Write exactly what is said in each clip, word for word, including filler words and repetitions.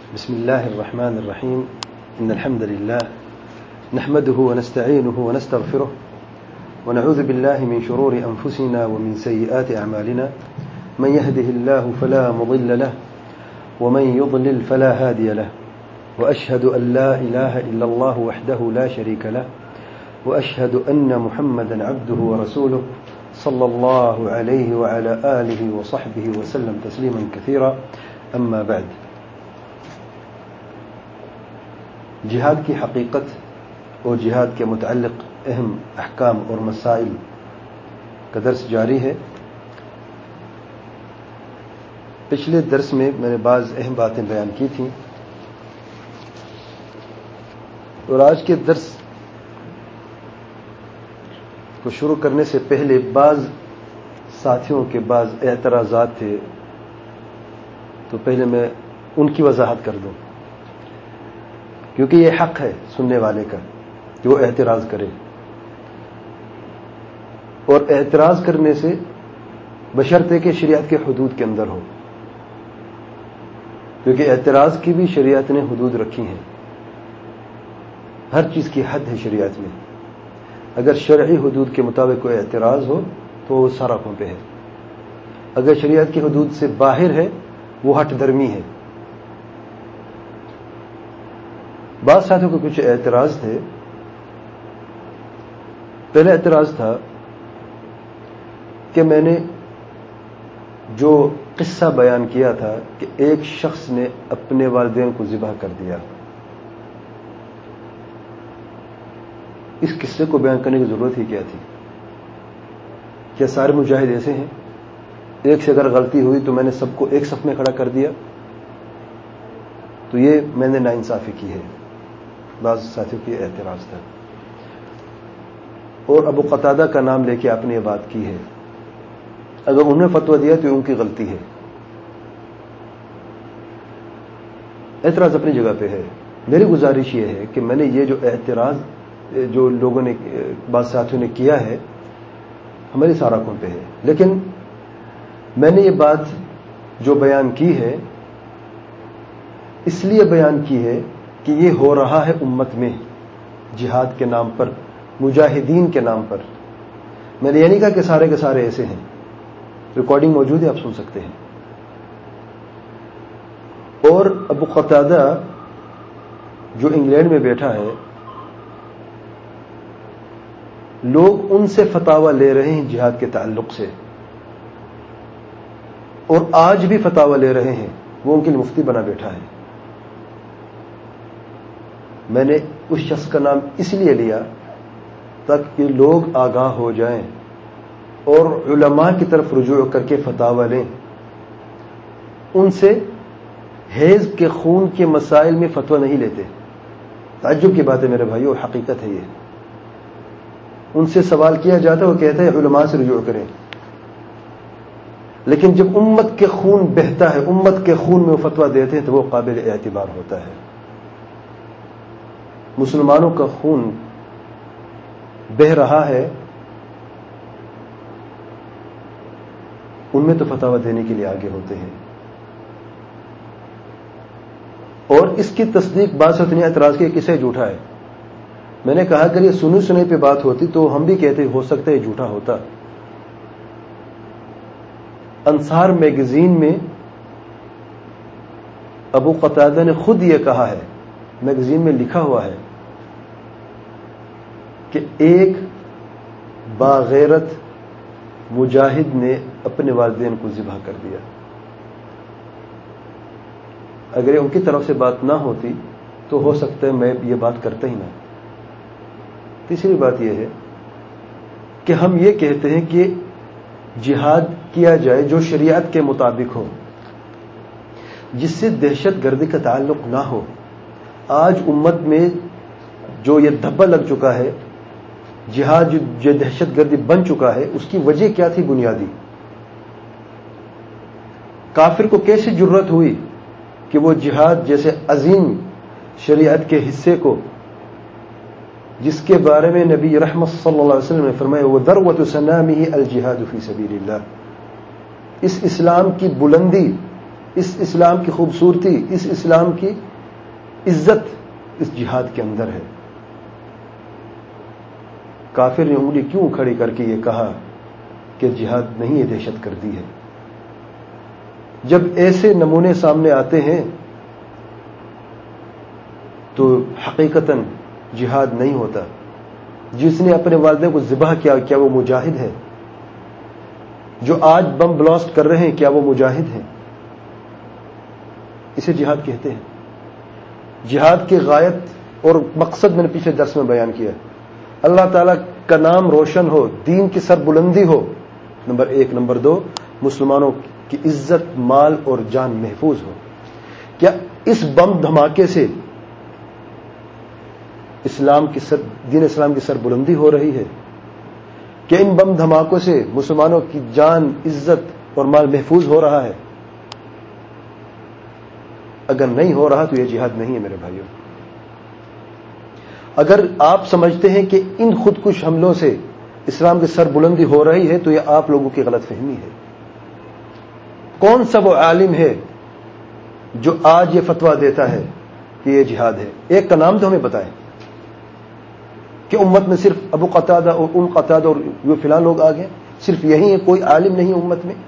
بسم الله الرحمن الرحيم إن الحمد لله نحمده ونستعينه ونستغفره ونعوذ بالله من شرور أنفسنا ومن سيئات أعمالنا من يهده الله فلا مضل له ومن يضلل فلا هادي له وأشهد أن لا إله إلا الله وحده لا شريك له وأشهد أن محمدا عبده ورسوله صلى الله عليه وعلى آله وصحبه وسلم تسليما كثيرا أما بعد. جہاد کی حقیقت اور جہاد کے متعلق اہم احکام اور مسائل کا درس جاری ہے. پچھلے درس میں میں نے بعض اہم باتیں بیان کی تھیں اور آج کے درس کو شروع کرنے سے پہلے بعض ساتھیوں کے بعض اعتراضات تھے، تو پہلے میں ان کی وضاحت کر دوں، کیونکہ یہ حق ہے سننے والے کا کہ وہ اعتراض کرے، اور اعتراض کرنے سے بشرطے کہ شریعت کے حدود کے اندر ہو، کیونکہ اعتراض کی بھی شریعت نے حدود رکھی ہیں. ہر چیز کی حد ہے شریعت میں. اگر شرعی حدود کے مطابق کوئی اعتراض ہو تو وہ سراپوں پہ ہے، اگر شریعت کی حدود سے باہر ہے وہ ہٹ درمی ہے. بعض ساتھیوں کو کچھ اعتراض تھے. پہلا اعتراض تھا کہ میں نے جو قصہ بیان کیا تھا کہ ایک شخص نے اپنے والدین کو ذبح کر دیا، اس قصے کو بیان کرنے کی ضرورت ہی کیا تھی؟ کیا سارے مجاہد ایسے ہیں؟ ایک سے اگر غلطی ہوئی تو میں نے سب کو ایک صف میں کھڑا کر دیا، تو یہ میں نے ناانصافی کی ہے. بعض ساتھیوں کی اعتراض تھا، اور ابو قتادہ کا نام لے کے آپ نے یہ بات کی ہے. اگر انہوں نے فتویٰ دیا تو ان کی غلطی ہے. اعتراض اپنی جگہ پہ ہے. میری گزارش یہ ہے کہ میں نے یہ جو اعتراض جو لوگوں نے بعض ساتھیوں نے کیا ہے ہماری ساراخوں پہ ہے، لیکن میں نے یہ بات جو بیان کی ہے اس لیے بیان کی ہے کہ یہ ہو رہا ہے امت میں جہاد کے نام پر، مجاہدین کے نام پر. میں نے یہ نہیں کہا کہ سارے کے سارے ایسے ہیں. ریکارڈنگ موجود ہے، آپ سن سکتے ہیں. اور ابو قتادہ جو انگلینڈ میں بیٹھا ہے، لوگ ان سے فتاوی لے رہے ہیں جہاد کے تعلق سے، اور آج بھی فتاوی لے رہے ہیں. وہ ان کے لیے مفتی بنا بیٹھا ہے. میں نے اس شخص کا نام اس لیے لیا تاکہ لوگ آگاہ ہو جائیں اور علماء کی طرف رجوع کر کے فتاوی لیں. ان سے حیض کے خون کے مسائل میں فتویٰ نہیں لیتے. تعجب کی بات ہے میرے بھائیو، حقیقت ہے یہ. ان سے سوال کیا جاتا ہے، وہ کہتے ہیں علماء سے رجوع کریں. لیکن جب امت کے خون بہتا ہے، امت کے خون میں وہ فتویٰ دیتے ہیں تو وہ قابل اعتبار ہوتا ہے. مسلمانوں کا خون بہ رہا ہے، ان میں تو فتاوی دینے کے لیے آگے ہوتے ہیں. اور اس کی تصدیق بعض اتنی اعتراض کی کسے جھوٹا ہے. میں نے کہا اگر یہ سنی سنی پہ بات ہوتی تو ہم بھی کہتے ہو سکتا ہے جھوٹا ہوتا. انصار میگزین میں ابو قتادہ نے خود یہ کہا ہے، میگزین میں لکھا ہوا ہے کہ ایک باغیرت مجاہد نے اپنے والدین کو ذبح کر دیا. اگر یہ ان کی طرف سے بات نہ ہوتی تو ہو سکتا ہے میں یہ بات کرتا ہی نہ. تیسری بات یہ ہے کہ ہم یہ کہتے ہیں کہ جہاد کیا جائے جو شریعت کے مطابق ہو، جس سے دہشت گردی کا تعلق نہ ہو. آج امت میں جو یہ دھبا لگ چکا ہے، جہاد جو دہشت گردی بن چکا ہے، اس کی وجہ کیا تھی بنیادی؟ کافر کو کیسے جرت ہوئی کہ وہ جہاد جیسے عظیم شریعت کے حصے کو، جس کے بارے میں نبی رحمت صلی اللہ علیہ وسلم نے فرمایا وَذَرْوَةُ سَنَامِهِ الْجِهَادُ فِي سَبِيلِ اللَّهِ، اس اسلام کی بلندی، اس اسلام کی خوبصورتی، اس اسلام کی عزت اس جہاد کے اندر ہے۔ کافر نے انگلی کیوں کھڑی کر کے یہ کہا کہ جہاد نہیں، یہ دہشت گردی ہے؟ جب ایسے نمونے سامنے آتے ہیں تو حقیقتاً جہاد نہیں ہوتا۔ جس نے اپنے والدین کو ذبح کیا، کیا وہ مجاہد ہے؟ جو آج بم بلاسٹ کر رہے ہیں، کیا وہ مجاہد ہیں؟ اسے جہاد کہتے ہیں۔ جہاد کی غایت اور مقصد میں نے پچھلے درس میں بیان کیا، اللہ تعالیٰ کا نام روشن ہو، دین کی سر بلندی ہو، نمبر ایک۔ نمبر دو، مسلمانوں کی عزت، مال اور جان محفوظ ہو۔ کیا اس بم دھماکے سے اسلام کی سر، دین اسلام کی سر بلندی ہو رہی ہے؟ کہ ان بم دھماکوں سے مسلمانوں کی جان، عزت اور مال محفوظ ہو رہا ہے؟ اگر نہیں ہو رہا تو یہ جہاد نہیں ہے میرے بھائیوں۔ اگر آپ سمجھتے ہیں کہ ان خودکش حملوں سے اسلام کی سر بلندی ہو رہی ہے تو یہ آپ لوگوں کی غلط فہمی ہے۔ کون سا وہ عالم ہے جو آج یہ فتویٰ دیتا ہے کہ یہ جہاد ہے؟ ایک کا نام تو ہمیں بتائیں کہ امت میں صرف ابو قتادہ اور ام قتادہ اور یہ فلاں لوگ آ گئے، صرف یہی ہے، کوئی عالم نہیں امت میں؟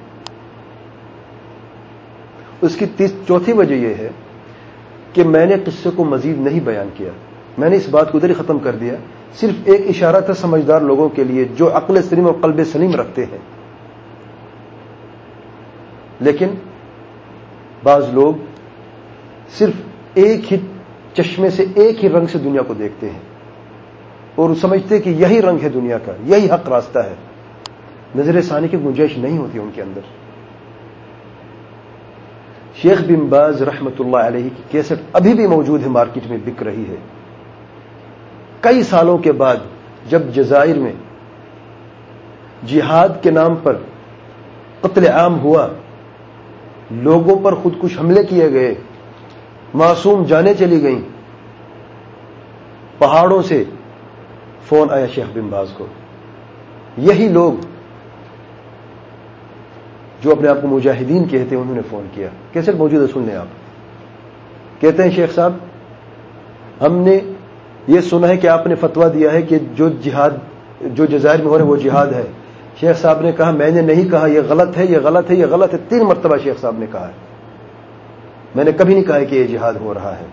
اس کی تیس چوتھی وجہ یہ ہے کہ میں نے قصے کو مزید نہیں بیان کیا، میں نے اس بات کو ادھر ہی ختم کر دیا۔ صرف ایک اشارہ تھا سمجھدار لوگوں کے لیے جو عقل سلیم اور قلب سلیم رکھتے ہیں، لیکن بعض لوگ صرف ایک ہی چشمے سے، ایک ہی رنگ سے دنیا کو دیکھتے ہیں اور سمجھتے کہ یہی رنگ ہے دنیا کا، یہی حق راستہ ہے۔ نظر ثانی کی گنجائش نہیں ہوتی ان کے اندر۔ شیخ بن باز رحمۃ اللہ علیہ کی کیسٹ ابھی بھی موجود ہے، مارکیٹ میں بک رہی ہے۔ کئی سالوں کے بعد جب جزائر میں جہاد کے نام پر قتل عام ہوا، لوگوں پر خودکش حملے کیے گئے، معصوم جانیں چلی گئیں، پہاڑوں سے فون آیا شیخ بن باز کو۔ یہی لوگ جو اپنے آپ کو مجاہدین کہتے ہیں انہوں نے فون کیا، کیسے موجود ہے سن لیں آپ۔ کہتے ہیں شیخ صاحب ہم نے یہ سنا ہے کہ آپ نے فتویٰ دیا ہے کہ جو جہاد جو جزائر میں ہو رہا ہے وہ جہاد ہے۔ شیخ صاحب نے کہا میں نے نہیں کہا، یہ غلط ہے، یہ غلط ہے، یہ غلط ہے۔ تین مرتبہ شیخ صاحب نے کہا ہے، میں نے کبھی نہیں کہا کہ یہ جہاد ہو رہا ہے۔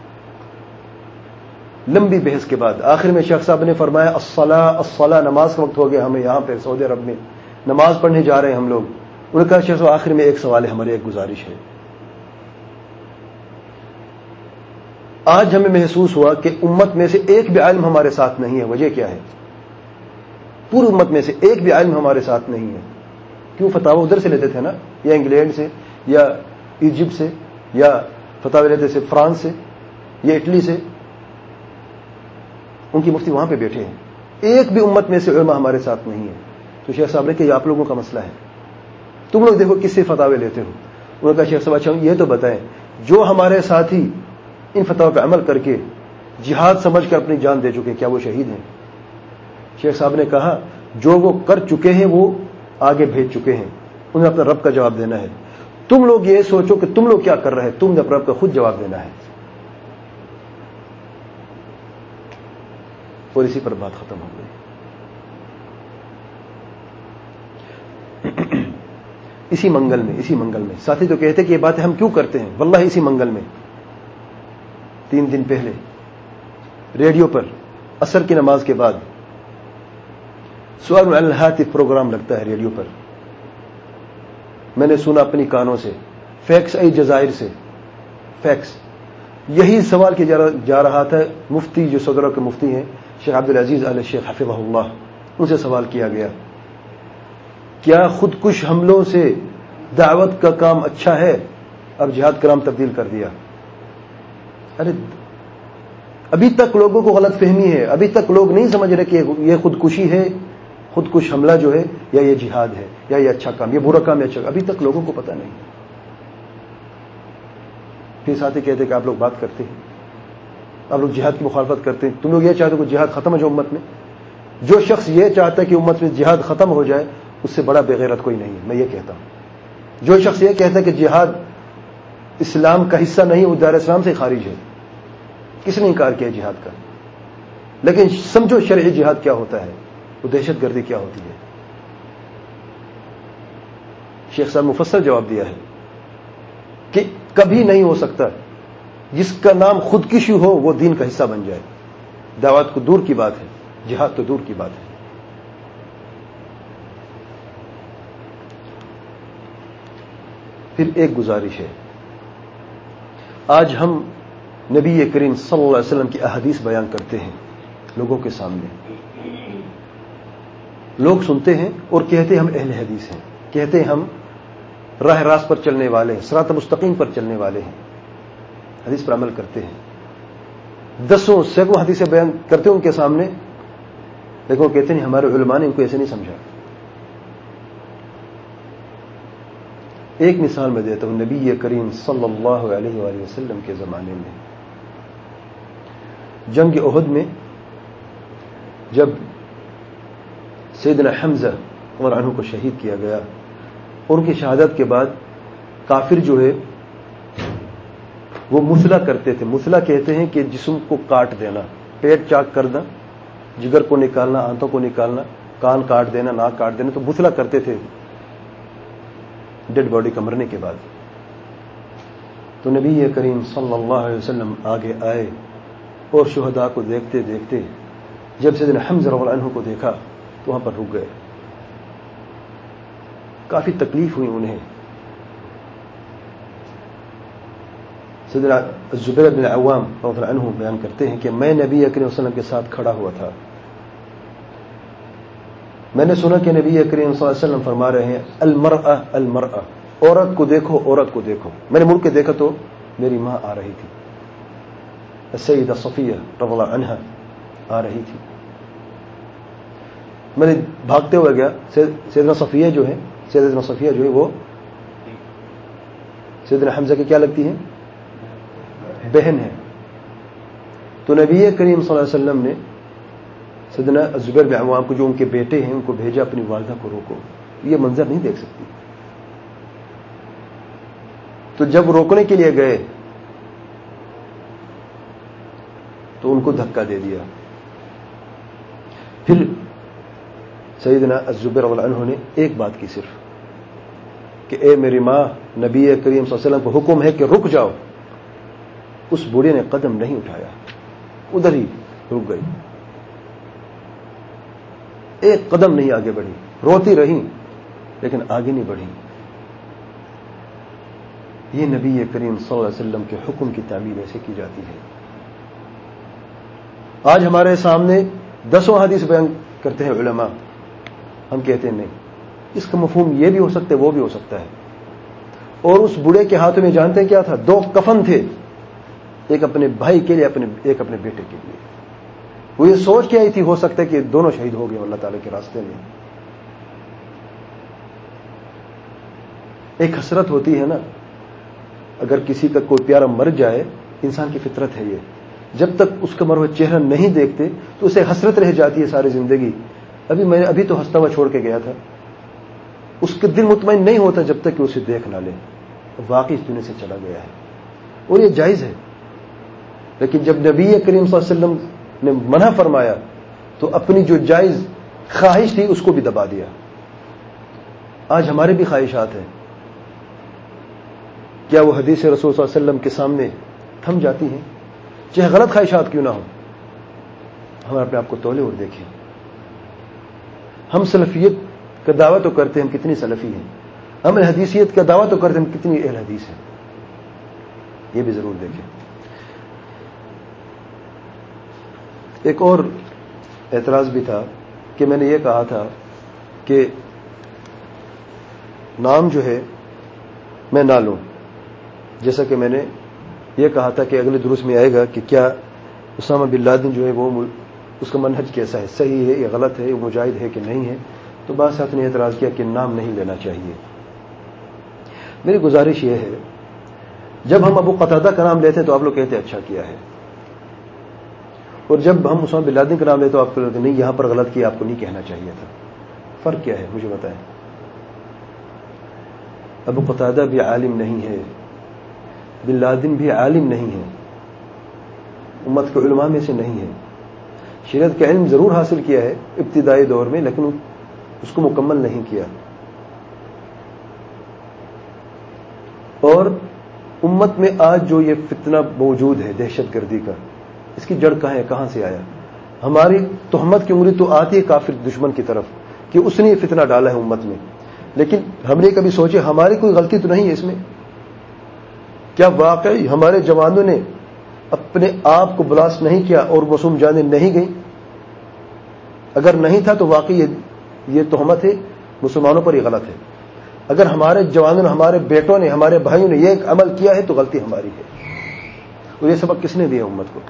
لمبی بحث کے بعد آخر میں شیخ صاحب نے فرمایا الصلاۃ الصلاۃ، نماز کا وقت ہو گیا، ہمیں یہاں پہ سعودی عرب میں نماز پڑھنے جا رہے ہیں ہم لوگ۔ انہوں نے کہا شیخ صاحب آخر میں ایک سوال ہے، ہماری ایک گزارش ہے۔ آج ہمیں محسوس ہوا کہ امت میں سے ایک بھی عالم ہمارے ساتھ نہیں ہے۔ وجہ کیا ہے؟ پوری امت میں سے ایک بھی عالم ہمارے ساتھ نہیں ہے۔ کیوں؟ فتاوی ادھر سے لیتے تھے نا، یا انگلینڈ سے، یا ایجپٹ سے، یا فتاوی لیتے سے فرانس سے، یا اٹلی سے، ان کی مفتی وہاں پہ بیٹھے ہیں۔ ایک بھی امت میں سے علماء ہمارے ساتھ نہیں ہے۔ تو شیخ صاحب نے کہ یہ آپ لوگوں کا مسئلہ ہے، تم لوگ دیکھو کس سے فتاوی لیتے ہو۔ انہوں نے کہا شیخ صاحب اچھا یہ تو بتائیں، جو ہمارے ساتھی ان فتاوی پہ عمل کر کے جہاد سمجھ کر اپنی جان دے چکے، کیا وہ شہید ہیں؟ شیخ صاحب نے کہا جو وہ کر چکے ہیں وہ آگے بھیج چکے ہیں، انہیں اپنے رب کا جواب دینا ہے۔ تم لوگ یہ سوچو کہ تم لوگ کیا کر رہے ہیں، تم نے اپنے رب کا خود جواب دینا ہے۔ اور اسی پر بات ختم ہو گئی۔ اسی منگل میں اسی منگل میں ساتھی تو کہتے کہ یہ باتیں ہم کیوں کرتے ہیں، واللہ اسی منگل میں تین دن پہلے ریڈیو پر عصر کی نماز کے بعد سؤال علی الہاتف پروگرام لگتا ہے ریڈیو پر۔ میں نے سنا اپنی کانوں سے، فیکس ای جزائر سے فیکس، یہی سوال کیا جا رہا تھا۔ مفتی جو صدر کے مفتی ہیں شیخ عبدالعزیز آل شیخ حفظہ اللہ، ان سے سوال کیا گیا کیا خودکش حملوں سے دعوت کا کام اچھا ہے؟ اب جہاد کا نام تبدیل کر دیا۔ ارے ابھی تک لوگوں کو غلط فہمی ہے، ابھی تک لوگ نہیں سمجھ رہے کہ یہ خودکشی ہے، خودکش حملہ جو ہے، یا یہ جہاد ہے، یا یہ اچھا کام، یہ برا کام ہے اچھا کام، ابھی تک لوگوں کو پتہ نہیں۔ پھر ساتھی کہتے کہ آپ لوگ بات کرتے ہیں، آپ لوگ جہاد کی مخالفت کرتے ہیں، تم لوگ یہ چاہتے ہو کہ جہاد ختم ہو جائے امت میں۔ جو شخص یہ چاہتا ہے کہ امت میں جہاد ختم ہو جائے اس سے بڑا بے غیرت کوئی نہیں ہے، میں یہ کہتا ہوں۔ جو شخص یہ کہتا ہے کہ جہاد اسلام کا حصہ نہیں، وہ دائرہ اسلام سے خارج ہے. کس نے انکار کیا جہاد کا؟ لیکن سمجھو شرعی جہاد کیا ہوتا ہے، وہ دہشت گردی کیا ہوتی ہے. شیخ صاحب مفصل جواب دیا ہے کہ کبھی نہیں ہو سکتا جس کا نام خودکشی ہو وہ دین کا حصہ بن جائے. دعوت کو دور کی بات ہے، جہاد تو دور کی بات ہے. پھر ایک گزارش ہے، آج ہم نبی کریم صلی اللہ علیہ وسلم کی احادیث بیان کرتے ہیں لوگوں کے سامنے. لوگ سنتے ہیں اور کہتے ہیں ہم اہل حدیث ہیں، کہتے ہیں ہم راہ راست پر چلنے والے ہیں، صراط مستقیم پر چلنے والے ہیں، حدیث پر عمل کرتے ہیں. دسوں سینکڑوں حدیثیں بیان کرتے ہیں ان کے سامنے، لیکن وہ کہتے ہیں ہمارے علماء نے ان کو ایسے نہیں سمجھا. ایک مثال میں دیتا ہوں. نبی کریم صلی اللہ علیہ وآلہ وسلم کے زمانے میں جنگ احد میں جب سیدنا حمزہ رضی اللہ عنہ کو شہید کیا گیا، ان کی شہادت کے بعد کافر جو ہے وہ مسلح کرتے تھے. مسلح کہتے ہیں کہ جسم کو کاٹ دینا، پیٹ چاک کرنا، جگر کو نکالنا، آنتوں کو نکالنا، کان کاٹ دینا، ناک کاٹ دینا. تو مسلح کرتے تھے ڈیڈ باڈی کا مرنے کے بعد. تو نبی کریم صلی اللہ علیہ وسلم آگے آئے اور شہداء کو دیکھتے دیکھتے جب سیدنا حمزہ رضی اللہ عنہ کو دیکھا تو وہاں پر رک گئے. کافی تکلیف ہوئی انہیں. سیدنا زبیر بن عوام رضی اللہ عنہ بیان کرتے ہیں کہ میں نبی کریم صلی اللہ علیہ وسلم کے ساتھ کھڑا ہوا تھا. میں نے سنا کہ نبی کریم صلی اللہ علیہ وسلم فرما رہے ہیں المرأة المرأة، عورت کو دیکھو عورت کو دیکھو. میں نے مڑ کے دیکھا تو میری ماں آ رہی تھی، السیدہ صفیہ رضی اللہ عنہا آ رہی تھی. میں نے بھاگتے ہوئے گیا. سیدنا صفیہ جو ہے سیدنا صفیہ جو ہے وہ سیدنا حمزہ کی کیا لگتی ہیں؟ بہن ہے. تو نبی کریم صلی اللہ علیہ وسلم نے سیدنا زبیر بن عوام کو جو ان کے بیٹے ہیں ان کو بھیجا اپنی والدہ کو روکو، یہ منظر نہیں دیکھ سکتی. تو جب روکنے کے لیے گئے تو ان کو دھکا دے دیا. پھر سیدنا الزبیر رضی اللہ عنہ نے ایک بات کی صرف کہ اے میری ماں، نبی کریم صلی اللہ علیہ وسلم کو حکم ہے کہ رک جاؤ. اس بوڑھے نے قدم نہیں اٹھایا، ادھر ہی رک گئی، ایک قدم نہیں آگے بڑھی. روتی رہی لیکن آگے نہیں بڑھی. یہ نبی کریم صلی اللہ علیہ وسلم کے حکم کی تعبیر ایسے کی جاتی ہے. آج ہمارے سامنے دسوں حدیث بیان کرتے ہیں علماء، ہم کہتے ہیں نہیں، اس کا مفہوم یہ بھی ہو سکتا ہے وہ بھی ہو سکتا ہے. اور اس بوڑھے کے ہاتھوں میں جانتے ہیں کیا تھا؟ دو کفن تھے، ایک اپنے بھائی کے لیے اپنے ایک اپنے بیٹے کے لیے. وہ یہ سوچ کے آئی تھی ہو سکتا ہے کہ دونوں شہید ہو گئے اللہ تعالیٰ کے راستے میں. ایک حسرت ہوتی ہے نا، اگر کسی کا کوئی پیارا مر جائے، انسان کی فطرت ہے یہ، جب تک اس کا مرا ہوا چہرہ نہیں دیکھتے تو اسے حسرت رہ جاتی ہے ساری زندگی. ابھی میں ابھی تو ہنستا ہوا چھوڑ کے گیا تھا. اس کا دل مطمئن نہیں ہوتا جب تک کہ اسے دیکھ نہ لے، واقعی اس دنیا سے چلا گیا ہے. اور یہ جائز ہے. لیکن جب نبی کریم صلی اللہ علیہ وسلم نے منع فرمایا تو اپنی جو جائز خواہش تھی اس کو بھی دبا دیا. آج ہمارے بھی خواہشات ہیں، کیا وہ حدیث رسول صلی اللہ علیہ وسلم کے سامنے تھم جاتی ہیں؟ چاہے غلط خواہشات کیوں نہ ہوں. ہم اپنے آپ کو تولے اور دیکھیں. ہم سلفیت کا دعویٰ تو کرتے ہیں ہم کتنی سلفی ہیں، ہم حدیثیت کا دعویٰ تو کرتے ہیں ہم کتنی اہل حدیث ہیں. یہ بھی ضرور دیکھیں. ایک اور اعتراض بھی تھا کہ میں نے یہ کہا تھا کہ نام جو ہے میں نہ لوں، جیسا کہ میں نے یہ کہا تھا کہ اگلے دروس میں آئے گا کہ کیا اسامہ بن لادن جو ہے وہ اس کا منہج کیسا ہے، صحیح ہے یا غلط ہے، مجاہد ہے کہ نہیں ہے. تو بعض ساتھ نے اعتراض کیا کہ نام نہیں لینا چاہیے. میری گزارش یہ ہے، جب ہم ابو قتادہ کا نام لیتے ہیں تو آپ لوگ کہتے ہیں اچھا کیا ہے، اور جب ہم اسامہ بن لادن کا نام لیتے تو آپ کو نہیں یہاں پر غلط کیا، آپ کو نہیں کہنا چاہیے تھا. فرق کیا ہے مجھے بتائیں. ابو قتادہ بھی عالم نہیں ہے، بن لادن بھی عالم نہیں ہے، امت کے علماء میں سے نہیں ہے. شریعت کا علم ضرور حاصل کیا ہے ابتدائی دور میں، لیکن اس کو مکمل نہیں کیا. اور امت میں آج جو یہ فتنہ موجود ہے دہشت گردی کا، اس کی جڑ کہاں ہے، کہاں سے آیا؟ ہماری تہمت کی انگلی تو آتی ہے کافر دشمن کی طرف کہ اس نے یہ فتنہ ڈالا ہے امت میں، لیکن ہم نے کبھی سوچے ہماری کوئی غلطی تو نہیں ہے اس میں؟ کیا واقعی ہمارے جوانوں نے اپنے آپ کو بلاسٹ نہیں کیا اور معصوم جانیں نہیں گئیں؟ اگر نہیں تھا تو واقعی یہ تہمت ہے مسلمانوں پر، یہ غلط ہے. اگر ہمارے جوانوں نے، ہمارے بیٹوں نے، ہمارے بھائیوں نے یہ عمل کیا ہے تو غلطی ہماری ہے. اور یہ سبق کس نے دیا امت کو؟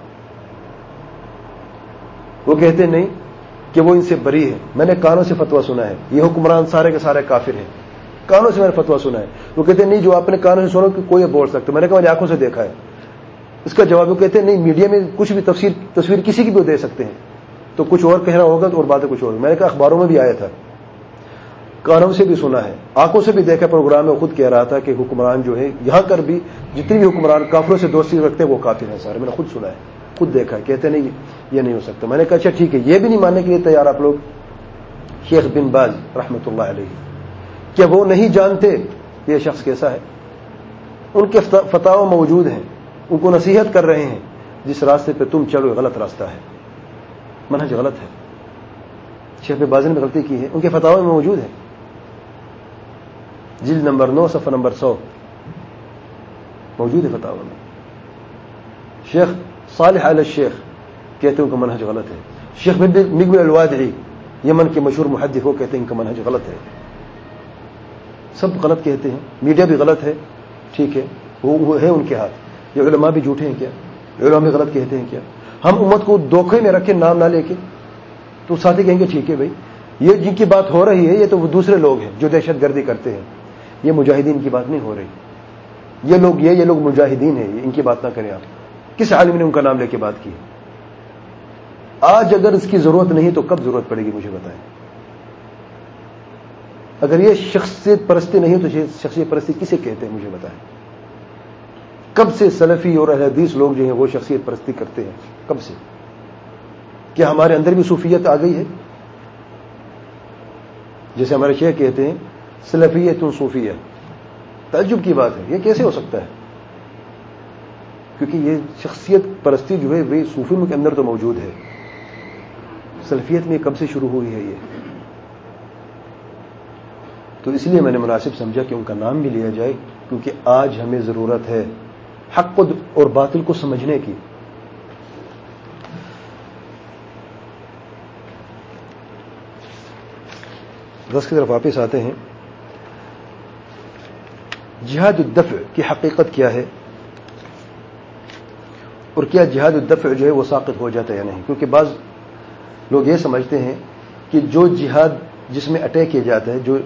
وہ کہتے نہیں کہ وہ ان سے بری ہے. میں نے کانوں سے فتویٰ سنا ہے یہ حکمران سارے کے سارے کافر ہیں، کانوں سے میں نے فتویٰ سنا ہے. وہ کہتے نہیں جو آپ نے کانوں سے سنا کہ کوئی بول سکتا. میں نے کہا میں نے آنکھوں سے دیکھا ہے. اس کا جواب وہ کہتے ہیں نہیں میڈیا میں کچھ بھی تفسیر تصویر کسی کی بھی دے سکتے ہیں، تو کچھ اور کہنا ہوگا اور باتیں کچھ اور. میں نے کہا اخباروں میں بھی آیا تھا، کانوں سے بھی سنا ہے، آنکھوں سے بھی دیکھا. پروگرام میں خود کہہ رہا تھا کہ حکمران جو ہے یہاں کر بھی جتنے بھی حکمران کافروں سے دوستی رکھتے ہیں وہ کافر ہیں سارے. میں نے خود سنا ہے، خود دیکھا ہے. کہتے نہیں یہ نہیں ہو سکتا. میں نے کہا اچھا ٹھیک ہے، یہ بھی نہیں ماننے کے لیے تیار آپ لوگ؟ شیخ بن باز رحمۃ اللہ علیہ، کیا وہ نہیں جانتے یہ شخص کیسا ہے؟ ان کے فتاوی موجود ہیں، ان کو نصیحت کر رہے ہیں جس راستے پہ تم چلو غلط راستہ ہے، منہج غلط ہے. شیخ بن باز نے غلطی کی ہے، ان کے فتاوی میں موجود ہے، جلد نمبر نو صفحہ نمبر سو موجود ہے فتاوی میں. شیخ صالح آل الشیخ کہتے ہیں ان کا منہج غلط ہے. شیخ مقبل الوادعی یمن کے مشہور محدث وہ کہتے ہیں ان کا منہج غلط ہے. سب غلط کہتے ہیں، میڈیا بھی غلط ہے، ٹھیک ہے وہ ہے ان کے ہاتھ. یہ علماء بھی جھوٹے ہیں کیا؟ علماء بھی غلط کہتے ہیں کیا؟ ہم امت کو دھوکے میں رکھے نام نہ لے کے تو ساتھی کہیں گے ٹھیک ہے بھائی یہ جن کی بات ہو رہی ہے یہ تو وہ دوسرے لوگ ہیں جو دہشت گردی کرتے ہیں، یہ مجاہدین کی بات نہیں ہو رہی. یہ لوگ یہ یہ لوگ مجاہدین ہیں، ان کی بات نہ کریں آپ. کس عالم نے ان کا نام لے کے بات کی؟ آج اگر اس کی ضرورت نہیں تو کب ضرورت پڑے گی مجھے بتائیں. اگر یہ شخصیت پرستی نہیں تو شخصیت پرستی کسے کہتے ہیں مجھے بتائیں. کب سے سلفی اور اہل حدیث لوگ جو ہیں وہ شخصیت پرستی کرتے ہیں؟ کب سے؟ کیا ہمارے اندر بھی صوفیت آ گئی ہے؟ جیسے ہمارے شیخ کہتے ہیں سلفیت صوفیہ. تعجب کی بات ہے، یہ کیسے ہو سکتا ہے؟ کیونکہ یہ شخصیت پرستی جو ہے وہ صوفیوں کے اندر تو موجود ہے. سلفیت میں کب سے شروع ہوئی ہے یہ؟ تو اس لیے میں نے مناسب سمجھا کہ ان کا نام بھی لیا جائے، کیونکہ آج ہمیں ضرورت ہے حق اور باطل کو سمجھنے کی. درس کی طرف واپس آتے ہیں. جہاد الدفع کی حقیقت کیا ہے اور کیا جہاد الدفع جو ہے وہ ساقط ہو جاتا ہے یا نہیں؟ کیونکہ بعض لوگ یہ سمجھتے ہیں کہ جو جہاد جس میں اٹیک کیا جاتا ہے، جو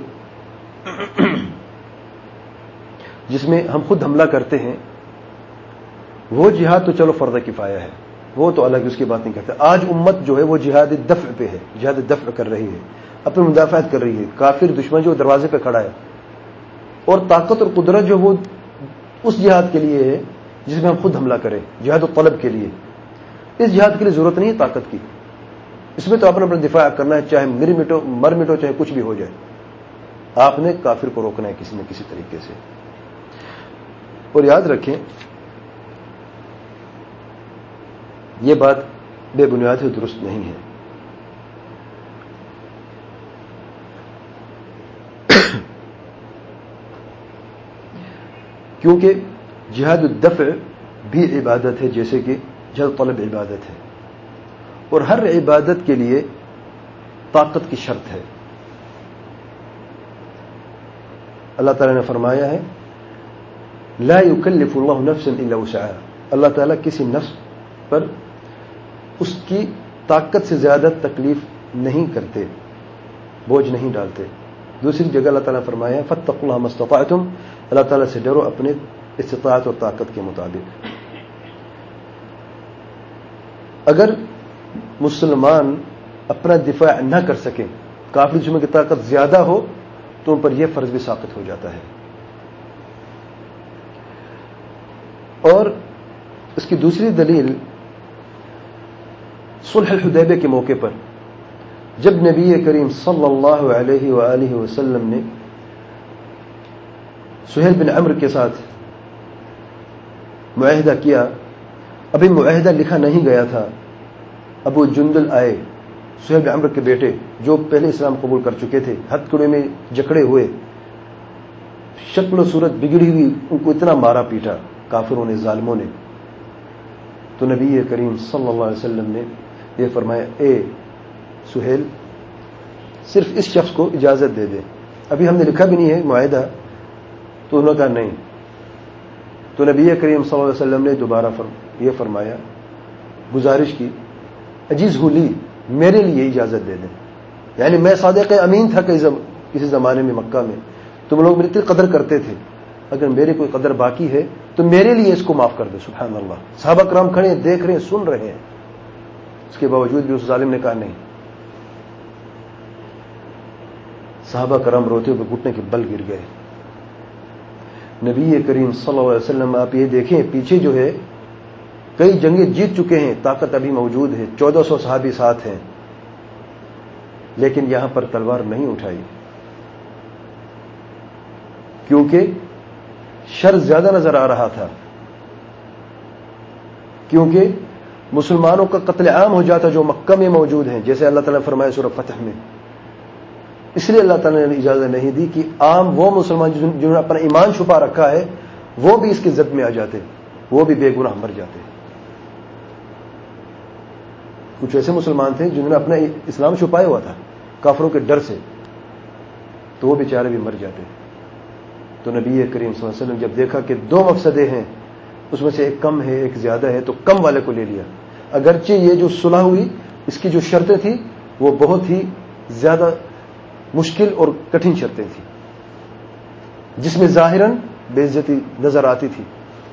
جس میں ہم خود حملہ کرتے ہیں، وہ جہاد تو چلو فرض کفایہ ہے، وہ تو الگ اس کی بات نہیں کرتے. آج امت جو ہے وہ جہاد الدفع پہ ہے، جہاد الدفع کر رہی ہے، اپنی مدافعت کر رہی ہے. کافر دشمن جو دروازے پہ کھڑا ہے اور طاقت اور قدرت جو وہ اس جہاد کے لیے ہے جس میں ہم خود حملہ کریں، جہاد و طلب کے لیے. اس جہاد کے لیے ضرورت نہیں ہے طاقت کی، اس میں تو اپنا اپنا دفاع کرنا ہے، چاہے مر مٹو مر مٹو چاہے کچھ بھی ہو جائے. آپ نے کافر کو روکنا ہے کسی نہ کسی طریقے سے. اور یاد رکھیں یہ بات بے بنیاد ہے، درست نہیں ہے. کیونکہ جہاد الدفع بھی عبادت ہے، جیسے کہ جہاد طلب عبادت ہے، اور ہر عبادت کے لیے طاقت کی شرط ہے. اللہ تعالیٰ نے فرمایا ہے لا یکلف اللہ نفسا الا وسعها. اللہ تعالیٰ کسی نفس پر اس کی طاقت سے زیادہ تکلیف نہیں کرتے، بوجھ نہیں ڈالتے. دوسری جگہ اللہ تعالیٰ نے فرمایا ہے فاتقوا اللہ ما استطعتم. اللہ تعالیٰ سے ڈرو اپنے استطاعت اور طاقت کے مطابق. اگر مسلمان اپنا دفاع نہ کر سکیں، کافر دشمن کی طاقت زیادہ ہو، تو ان پر یہ فرض بھی ساقط ہو جاتا ہے. اور اس کی دوسری دلیل صلح الحدیبیہ کے موقع پر جب نبی کریم صلی اللہ علیہ وآلہ وسلم نے سہیل بن عمرو کے ساتھ معاہدہ کیا، ابھی معاہدہ لکھا نہیں گیا تھا، ابو جندل آئے، سہیل بن عمرو کے بیٹے جو پہلے اسلام قبول کر چکے تھے، ہتھ کڑے میں جکڑے ہوئے، شکل و صورت بگڑی ہوئی، ان کو اتنا مارا پیٹا کافروں نے، ظالموں نے. تو نبی کریم صلی اللہ علیہ وسلم نے یہ فرمایا، اے سہیل صرف اس شخص کو اجازت دے دے، ابھی ہم نے لکھا بھی نہیں ہے معاہدہ. تو انہوں نے کہا نہیں. تو نبی کریم صلی اللہ علیہ وسلم نے دوبارہ یہ فرمایا، گزارش کی، عجیز ہو لی، میرے لیے اجازت دے دیں. یعنی میں صادق امین تھا کسی زمانے میں مکہ میں، تم لوگ میری اتنی قدر کرتے تھے، اگر میری کوئی قدر باقی ہے تو میرے لیے اس کو معاف کر دو. سبحان اللہ. صحابہ کرام کھڑے ہیں، دیکھ رہے ہیں، سن رہے ہیں، اس کے باوجود بھی اس ظالم نے کہا نہیں. صحابہ کرام روتے ہوئے گھٹنے کے بل گر گئے. نبی کریم صلی اللہ علیہ وسلم آپ یہ دیکھیں، پیچھے جو ہے کئی جنگیں جیت چکے ہیں، طاقت ابھی موجود ہے، چودہ سو صحابی ساتھ ہیں، لیکن یہاں پر تلوار نہیں اٹھائی کیونکہ شر زیادہ نظر آ رہا تھا، کیونکہ مسلمانوں کا قتل عام ہو جاتا جو مکہ میں موجود ہیں، جیسے اللہ تعالیٰ نے فرمایا سورہ فتح میں. اس لیے اللہ تعالیٰ نے اجازت نہیں دی کہ عام وہ مسلمان جنہوں نے اپنا ایمان چھپا رکھا ہے وہ بھی اس کی زد میں آ جاتے، وہ بھی بے گناہ مر جاتے. کچھ ایسے مسلمان تھے جنہوں نے اپنا اسلام چھپایا ہوا تھا کافروں کے ڈر سے، تو وہ بیچارے بھی مر جاتے. تو نبی کریم صلی اللہ علیہ وسلم جب دیکھا کہ دو مقصدیں ہیں، اس میں سے ایک کم ہے ایک زیادہ ہے، تو کم والے کو لے لیا. اگرچہ یہ جو صلح ہوئی اس کی جو شرطیں تھیں وہ بہت ہی زیادہ مشکل اور کٹھن شرطیں تھیں، جس میں ظاہراً بے عزتی نظر آتی تھی،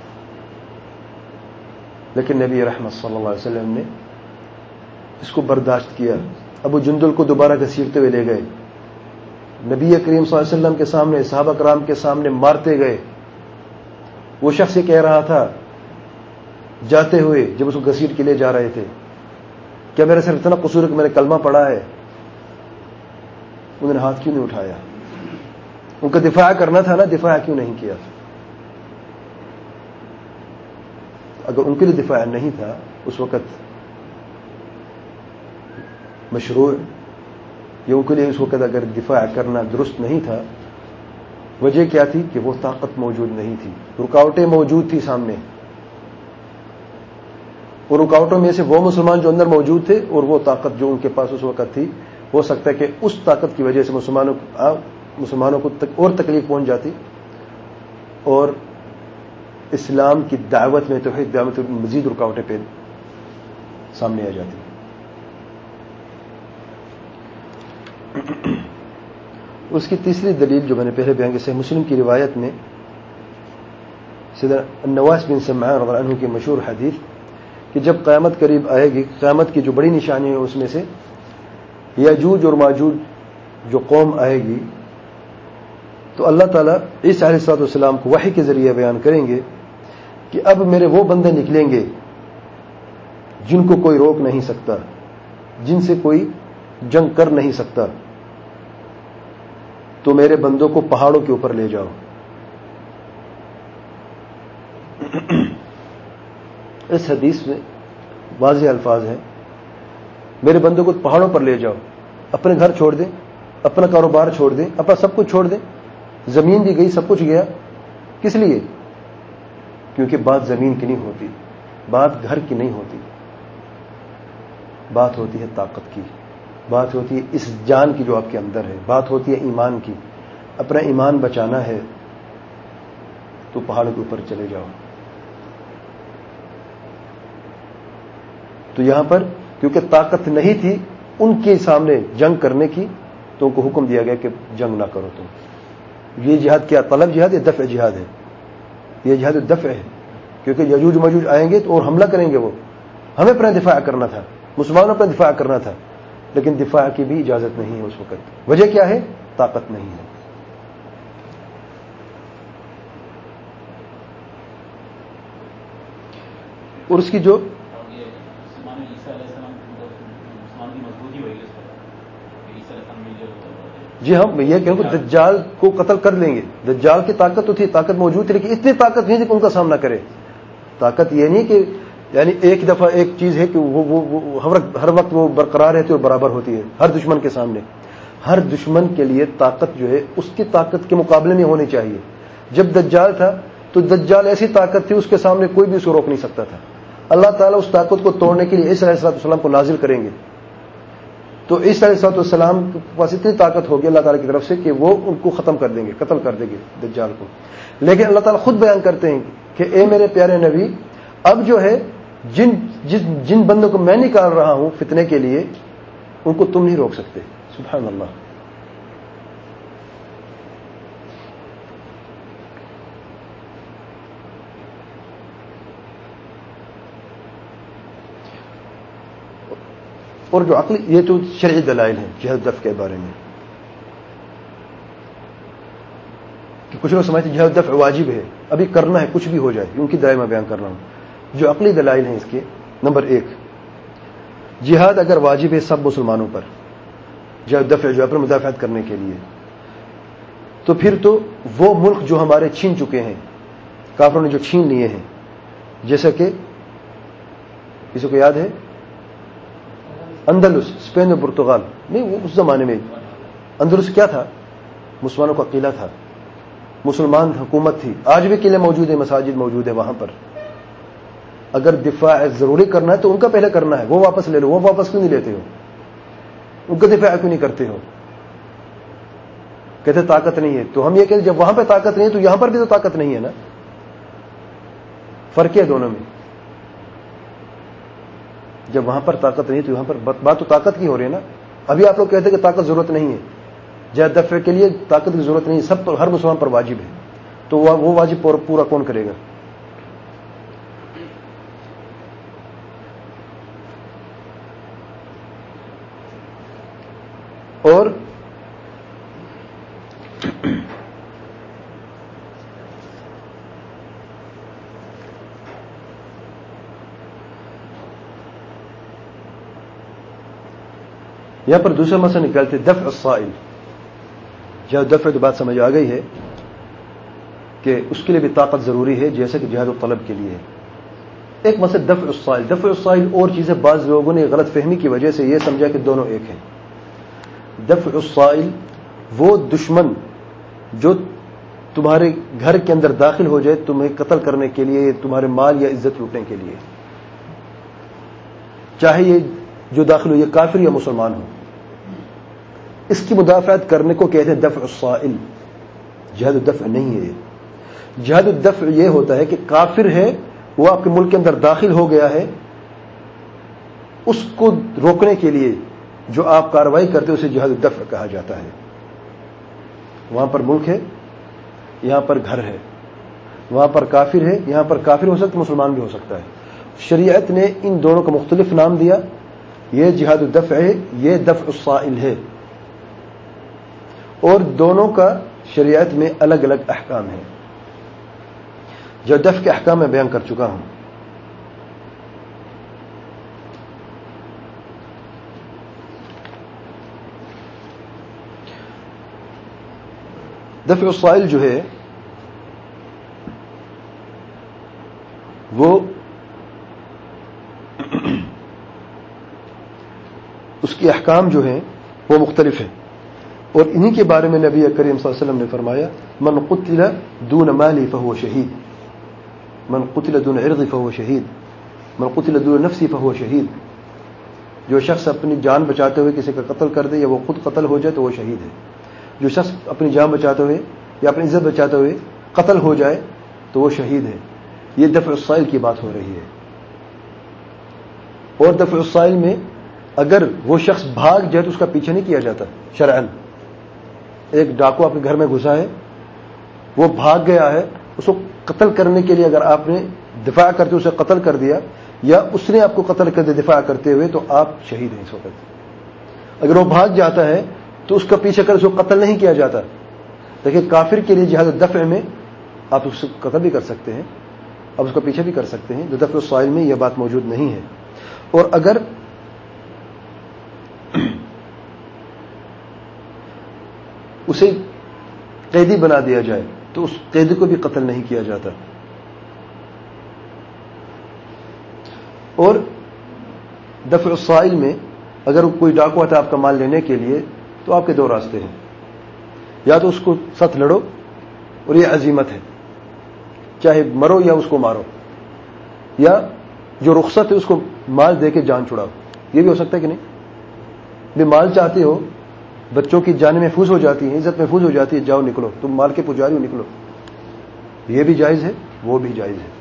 لیکن نبی رحمت صلی اللہ علیہ وسلم نے اس کو برداشت کیا. ابو جندل کو دوبارہ گھسیٹتے ہوئے لے گئے، نبی کریم صلی اللہ علیہ وسلم کے سامنے، صحابہ کرام کے سامنے مارتے گئے. وہ شخص یہ کہہ رہا تھا جاتے ہوئے جب اس کو گھسیٹ کے لے جا رہے تھے، کیا میرے سر اتنا قصور ہے کہ میں نے کلمہ پڑھا ہے؟ انہوں نے ہاتھ کیوں نہیں اٹھایا؟ ان کا دفاع کرنا تھا نا، دفاع کیوں نہیں کیا؟ اگر ان کے لیے دفاع نہیں تھا اس وقت مشروع، یا ان کے لیے اس وقت اگر دفاع کرنا درست نہیں تھا، وجہ کیا تھی کہ وہ طاقت موجود نہیں تھی، رکاوٹیں موجود تھی سامنے. اور رکاوٹوں میں سے وہ مسلمان جو اندر موجود تھے اور وہ طاقت جو ان کے پاس اس وقت تھی، ہو سکتا ہے کہ اس طاقت کی وجہ سے مسلمانوں مسلمانوں کو اور تکلیف پہنچ جاتی اور اسلام کی دعوت میں توحید دعوت مزید رکاوٹیں پہ سامنے آ جاتی. اس کی تیسری دلیل جو میں نے پہلے بیان کی، صحیح مسلم کی روایت میں سیدنا النواس بن سمعان رضی اللہ عنہ کی مشہور حدیث کہ جب قیامت قریب آئے گی، قیامت کی جو بڑی نشانی ہے اس میں سے یاجوج اور ماجوج جو قوم آئے گی، تو اللہ تعالیٰ عیسیٰ علیہ الصلوۃ والسلام کو وحی کے ذریعے بیان کریں گے کہ اب میرے وہ بندے نکلیں گے جن کو کوئی روک نہیں سکتا، جن سے کوئی جنگ کر نہیں سکتا، تو میرے بندوں کو پہاڑوں کے اوپر لے جاؤ. اس حدیث میں واضح الفاظ ہیں، میرے بندوں کو پہاڑوں پر لے جاؤ، اپنے گھر چھوڑ دیں، اپنا کاروبار چھوڑ دیں، اپنا سب کچھ چھوڑ دیں، زمین بھی گئی، سب کچھ گیا. کس لیے؟ کیونکہ بات زمین کی نہیں ہوتی، بات گھر کی نہیں ہوتی، بات ہوتی ہے طاقت کی، بات ہوتی ہے اس جان کی جو آپ کے اندر ہے، بات ہوتی ہے ایمان کی. اپنا ایمان بچانا ہے تو پہاڑوں کے اوپر چلے جاؤ. تو یہاں پر کیونکہ طاقت نہیں تھی ان کے سامنے جنگ کرنے کی، تو ان کو حکم دیا گیا کہ جنگ نہ کرو. تم یہ جہاد کیا؟ طلب جہاد یا دفع جہاد ہے؟ یہ جہاد دفع ہے، کیونکہ یجوج مجوج آئیں گے تو اور حملہ کریں گے. وہ ہمیں اپنا دفاع کرنا تھا، مسلمانوں پر دفاع کرنا تھا، لیکن دفاع کی بھی اجازت نہیں ہے اس وقت. وجہ کیا ہے؟ طاقت نہیں ہے. اور اس کی جو جی ہم یہ کہیں کہ دجال کو قتل کر لیں گے. دجال کی طاقت تو تھی, طاقت موجود تھی, لیکن اتنی طاقت نہیں تھی کہ ان کا سامنا کرے. طاقت یہ نہیں کہ یعنی ایک دفعہ ایک چیز ہے کہ وہ, وہ, وہ ہر وقت وہ برقرار رہتی اور برابر ہوتی ہے ہر دشمن کے سامنے. ہر دشمن کے لیے طاقت جو ہے اس کی طاقت کے مقابلے میں ہونی چاہیے. جب دجال تھا تو دجال ایسی طاقت تھی اس کے سامنے کوئی بھی اسے روک نہیں سکتا تھا. اللہ تعالیٰ اس طاقت کو توڑنے کے لیے عیسیٰ علیہ السلام کو نازل کریں گے. تو عیسیٰ علیہ السلام کے پاس اتنی طاقت ہوگی اللہ تعالیٰ کی طرف سے کہ وہ ان کو ختم کر دیں گے, قتل کر دیں گے دجال کو. لیکن اللہ تعالیٰ خود بیان کرتے ہیں کہ اے میرے پیارے نبی, اب جو ہے جن جن جن بندوں کو میں نکال رہا ہوں فتنے کے لیے ان کو تم نہیں روک سکتے. سبحان اللہ. اور جو عقلی, یہ تو شرعی دلائل ہیں جہاد دفع کے بارے میں کہ کچھ لوگ سمجھتے ہیں جہاد دفع واجب ہے, ابھی کرنا ہے کچھ بھی ہو جائے, ان کی دلائل میں بیان کر رہا ہوں. جو عقلی دلائل ہیں اس کے, نمبر ایک, جہاد اگر واجب ہے سب مسلمانوں پر, جہاد دفع جو اپنے مدافعت کرنے کے لیے, تو پھر تو وہ ملک جو ہمارے چھین چکے ہیں, کافروں نے جو چھین لیے ہیں, جیسا کہ کسی کو یاد ہے اندلس, اسپین اور پرتگال, نہیں وہ اس زمانے میں اندلس کیا تھا, مسلمانوں کا قلعہ تھا, مسلمان حکومت تھی. آج بھی قلعے موجود ہیں, مساجد موجود ہے وہاں پر. اگر دفاع ضروری کرنا ہے تو ان کا پہلے کرنا ہے, وہ واپس لے لو. وہ واپس کیوں نہیں لیتے ہو, ان کا دفاع کیوں نہیں کرتے ہو؟ کہتے طاقت نہیں ہے. تو ہم یہ کہتے جب وہاں پہ طاقت نہیں ہے تو یہاں پر بھی تو طاقت نہیں ہے نا. فرق ہے دونوں میں. جب وہاں پر طاقت نہیں تو یہاں پر بات تو طاقت کی ہو رہی ہے نا. ابھی آپ لوگ کہتے ہیں کہ طاقت ضرورت نہیں ہے, جہاد دفع کے لیے طاقت کی ضرورت نہیں ہے, سب پر ہر مسلمان پر واجب ہے. تو وہ واجب پورا کون کرے گا؟ اور یہاں پر دوسرا مسئلہ نکالتے دفع الصائل. جہاد دفع تو بات سمجھ آ گئی ہے کہ اس کے لیے بھی طاقت ضروری ہے جیسے کہ جہاد الطلب کے لیے. ایک مسئلہ دفع الصائل. دفع الصائل اور چیزیں بعض لوگوں نے غلط فہمی کی وجہ سے یہ سمجھا کہ دونوں ایک ہیں. دفع الصائل وہ دشمن جو تمہارے گھر کے اندر داخل ہو جائے تمہیں قتل کرنے کے لیے, تمہارے مال یا عزت لوٹنے کے لیے, چاہے یہ جو داخل ہو یہ کافر یا مسلمان ہو, اس کی مدافعت کرنے کو کہتے ہیں دفع الصائل. جہاد الدفع نہیں ہے. جہاد الدفع یہ ہوتا ہے کہ کافر ہے, وہ آپ کے ملک کے اندر داخل ہو گیا ہے, اس کو روکنے کے لیے جو آپ کارروائی کرتے ہیں اسے جہاد الدفع کہا جاتا ہے. وہاں پر ملک ہے, یہاں پر گھر ہے, وہاں پر کافر ہے, یہاں پر کافر ہو سکتا ہے, مسلمان بھی ہو سکتا ہے. شریعت نے ان دونوں کا مختلف نام دیا. یہ جہاد الدفع ہے, یہ دفع الصائل ہے, اور دونوں کا شریعت میں الگ الگ احکام ہیں. جو دفع کے احکام میں بیان کر چکا ہوں. دفع الصائل جو ہے وہ اس کے احکام جو ہیں وہ مختلف ہیں, اور انہی کے بارے میں نبی کریم صلی اللہ علیہ وسلم نے فرمایا من قتل دون مالی فهو شہید, من قتل دون عرضی فهو شہید, من قتل دون نفسی فهو شہید. جو شخص اپنی جان بچاتے ہوئے کسی کا قتل کر دے یا وہ خود قتل ہو جائے تو وہ شہید ہے. جو شخص اپنی جان بچاتے ہوئے یا اپنی عزت بچاتے ہوئے قتل ہو جائے تو وہ شہید ہے. یہ دفع الصائل کی بات ہو رہی ہے. اور دفع الصائل میں اگر وہ شخص بھاگ جائے تو اس کا پیچھے نہیں کیا جاتا شرعاً. ایک ڈاکو آپ کے گھر میں گھسا ہے, وہ بھاگ گیا ہے, اس کو قتل کرنے کے لیے اگر آپ نے دفاع کرتے اسے قتل کر دیا یا اس نے آپ کو قتل کر دیا دفاع کرتے ہوئے تو آپ شہید ہیں اس وقت. اگر وہ بھاگ جاتا ہے تو اس کا پیچھے کر اس کو قتل نہیں کیا جاتا. لیکن کافر کے لیے جہاد دفع میں آپ اس کو قتل بھی کر سکتے ہیں, اب اس کو پیچھے بھی کر سکتے ہیں. جو دفع السائل میں یہ بات موجود نہیں ہے. اور اگر اسے قیدی بنا دیا جائے تو اس قیدی کو بھی قتل نہیں کیا جاتا. اور دفع السائل میں اگر کوئی ڈاکو آتا ہے آپ کا مال لینے کے لیے تو آپ کے دو راستے ہیں. یا تو اس کو ساتھ لڑو اور یہ عزیمت ہے, چاہے مرو یا اس کو مارو, یا جو رخصت ہے اس کو مال دے کے جان چھڑاؤ. یہ بھی ہو سکتا ہے کہ نہیں؟ بھی مال چاہتے ہو, بچوں کی جانیں محفوظ ہو جاتی ہیں, عزت محفوظ ہو جاتی ہے, جاؤ نکلو, تم مال کے پجاری ہو, نکلو. یہ بھی جائز ہے, وہ بھی جائز ہے.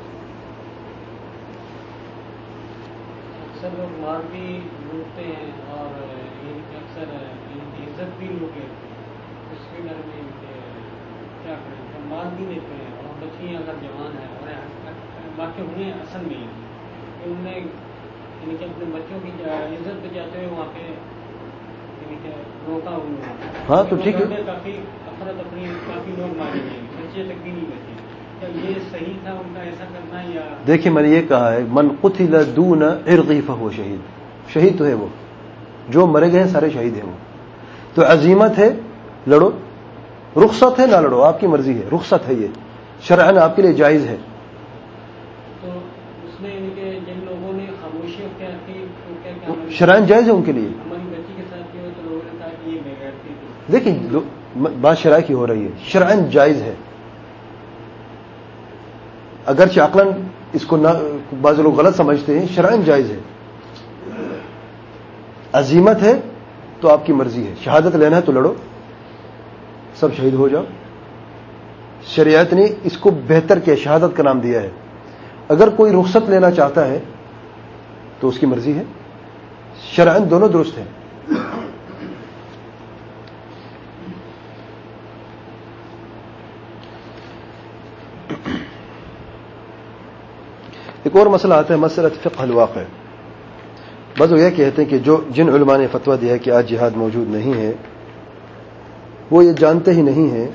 اکثر لوگ مال بھی لوٹتے ہیں اور اکثر عزت بھی لوٹتے ہیں. اس کے گھر میں کیا کریں؟ مال بھی لیتے ہیں اور بچیاں اگر جوان ہیں اور باقی انہیں اصل نہیں ہے, انہوں نے یعنی کہ اپنے بچوں کی عزت بچاتے ہوئے وہاں پہ روکا ہوا. ہاں تو ٹھیک ہے, کافی افراتفری, کافی لوگ مارے گئے, بچے تک بھی نہیں بچے. کیا یہ صحیح تھا ان کا ایسا کرنا؟ یا دیکھیے میں نے یہ کہا ہے من قتل دون عرضی فہو شہید. شہید تو ہے وہ, جو مرے گئے ہیں سارے شہید ہیں وہ. تو عزیمت ہے لڑو, رخصت ہے نہ لڑو, آپ کی مرضی ہے, رخصت ہے, یہ شرعاً آپ کے لیے جائز ہے. تو اس میں جن لوگوں نے خاموشی اختیار کی شرعاً جائز ہے ان کے لیے. ہماری بچی کے ساتھ جو تو لوگوں نے کہا کہ یہ بغیر تھی. دیکھیں بات شرع کی ہو رہی ہے, شرعاً جائز ہے. اگرچہ عقلاً اس کو بعض لوگ غلط سمجھتے ہیں, شرعاً جائز ہے. عزیمت ہے تو آپ کی مرضی ہے, شہادت لینا ہے تو لڑو, سب شہید ہو جاؤ. شریعت نے اس کو بہتر کیا, شہادت کا نام دیا ہے. اگر کوئی رخصت لینا چاہتا ہے تو اس کی مرضی ہے, شرعاً دونوں درست ہیں. ایک اور مسئلہ آتا ہے, مسئلہ فقہ الواقع. بس وہ یہ کہتے ہیں کہ جو جن علماء نے فتویٰ دیا ہے کہ آج جہاد موجود نہیں ہے, وہ یہ جانتے ہی نہیں ہیں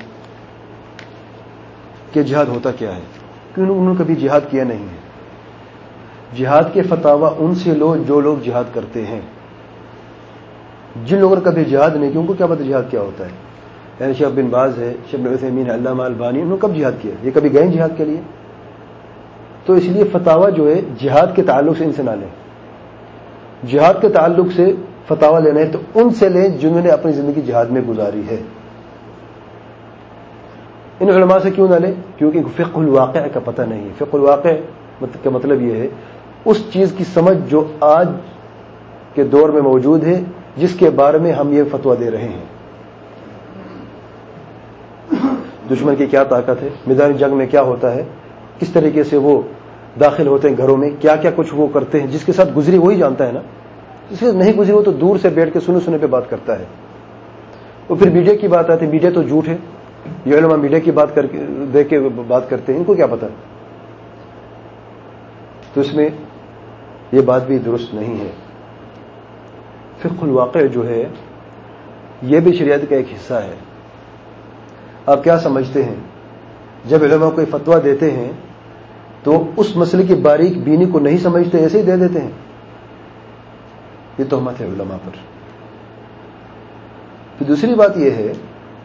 کہ جہاد ہوتا کیا ہے, کیوں انہوں نے کبھی جہاد کیا نہیں ہے. جہاد کے فتاویٰ ان سے لو جو لوگ جہاد کرتے ہیں. جن لوگوں نے کبھی جہاد نہیں کیا ان کو کیا پتہ جہاد کیا ہوتا ہے. یعنی شیخ بن باز ہے, شیخ بن عثیمین, علامہ البانی, انہوں نے کب جہاد کیا؟ یہ کبھی گئے جہاد کے لیے؟ تو اس لیے فتاویٰ جو ہے جہاد کے تعلق سے ان سے نہ لیں. جہاد کے تعلق سے فتاویٰ لینا ہے تو ان سے لیں جنہوں نے اپنی زندگی جہاد میں گزاری ہے. ان علماء سے کیوں نہ لیں؟ کیونکہ فقہ الواقع کا پتہ نہیں ہے. فقہ الواقع کا مطلب یہ ہے اس چیز کی سمجھ جو آج کے دور میں موجود ہے, جس کے بارے میں ہم یہ فتویٰ دے رہے ہیں. دشمن کی کیا طاقت ہے, میدان جنگ میں کیا ہوتا ہے, کس طریقے سے وہ داخل ہوتے ہیں گھروں میں, کیا کیا کچھ وہ کرتے ہیں. جس کے ساتھ گزری وہی جانتا ہے نا, جس کے نہیں گزری وہ تو دور سے بیٹھ کے سنے سنے پہ بات کرتا ہے. اور پھر میڈیا کی بات آتی ہے, میڈیا تو جھوٹ ہے. یہ علماء میڈیا کی بات کر کے دیکھ کے بات کرتے ہیں, ان کو کیا پتا. تو اس میں یہ بات بھی درست نہیں ہے. فقہ الواقع جو ہے یہ بھی شریعت کا ایک حصہ ہے. آپ کیا سمجھتے ہیں جب علماء کوئی فتویٰ دیتے ہیں تو اس مسئلے کی باریک بینی کو نہیں سمجھتے, ایسے ہی دے دیتے ہیں؟ یہ تہمت ہے علماء پر. پھر دوسری بات یہ ہے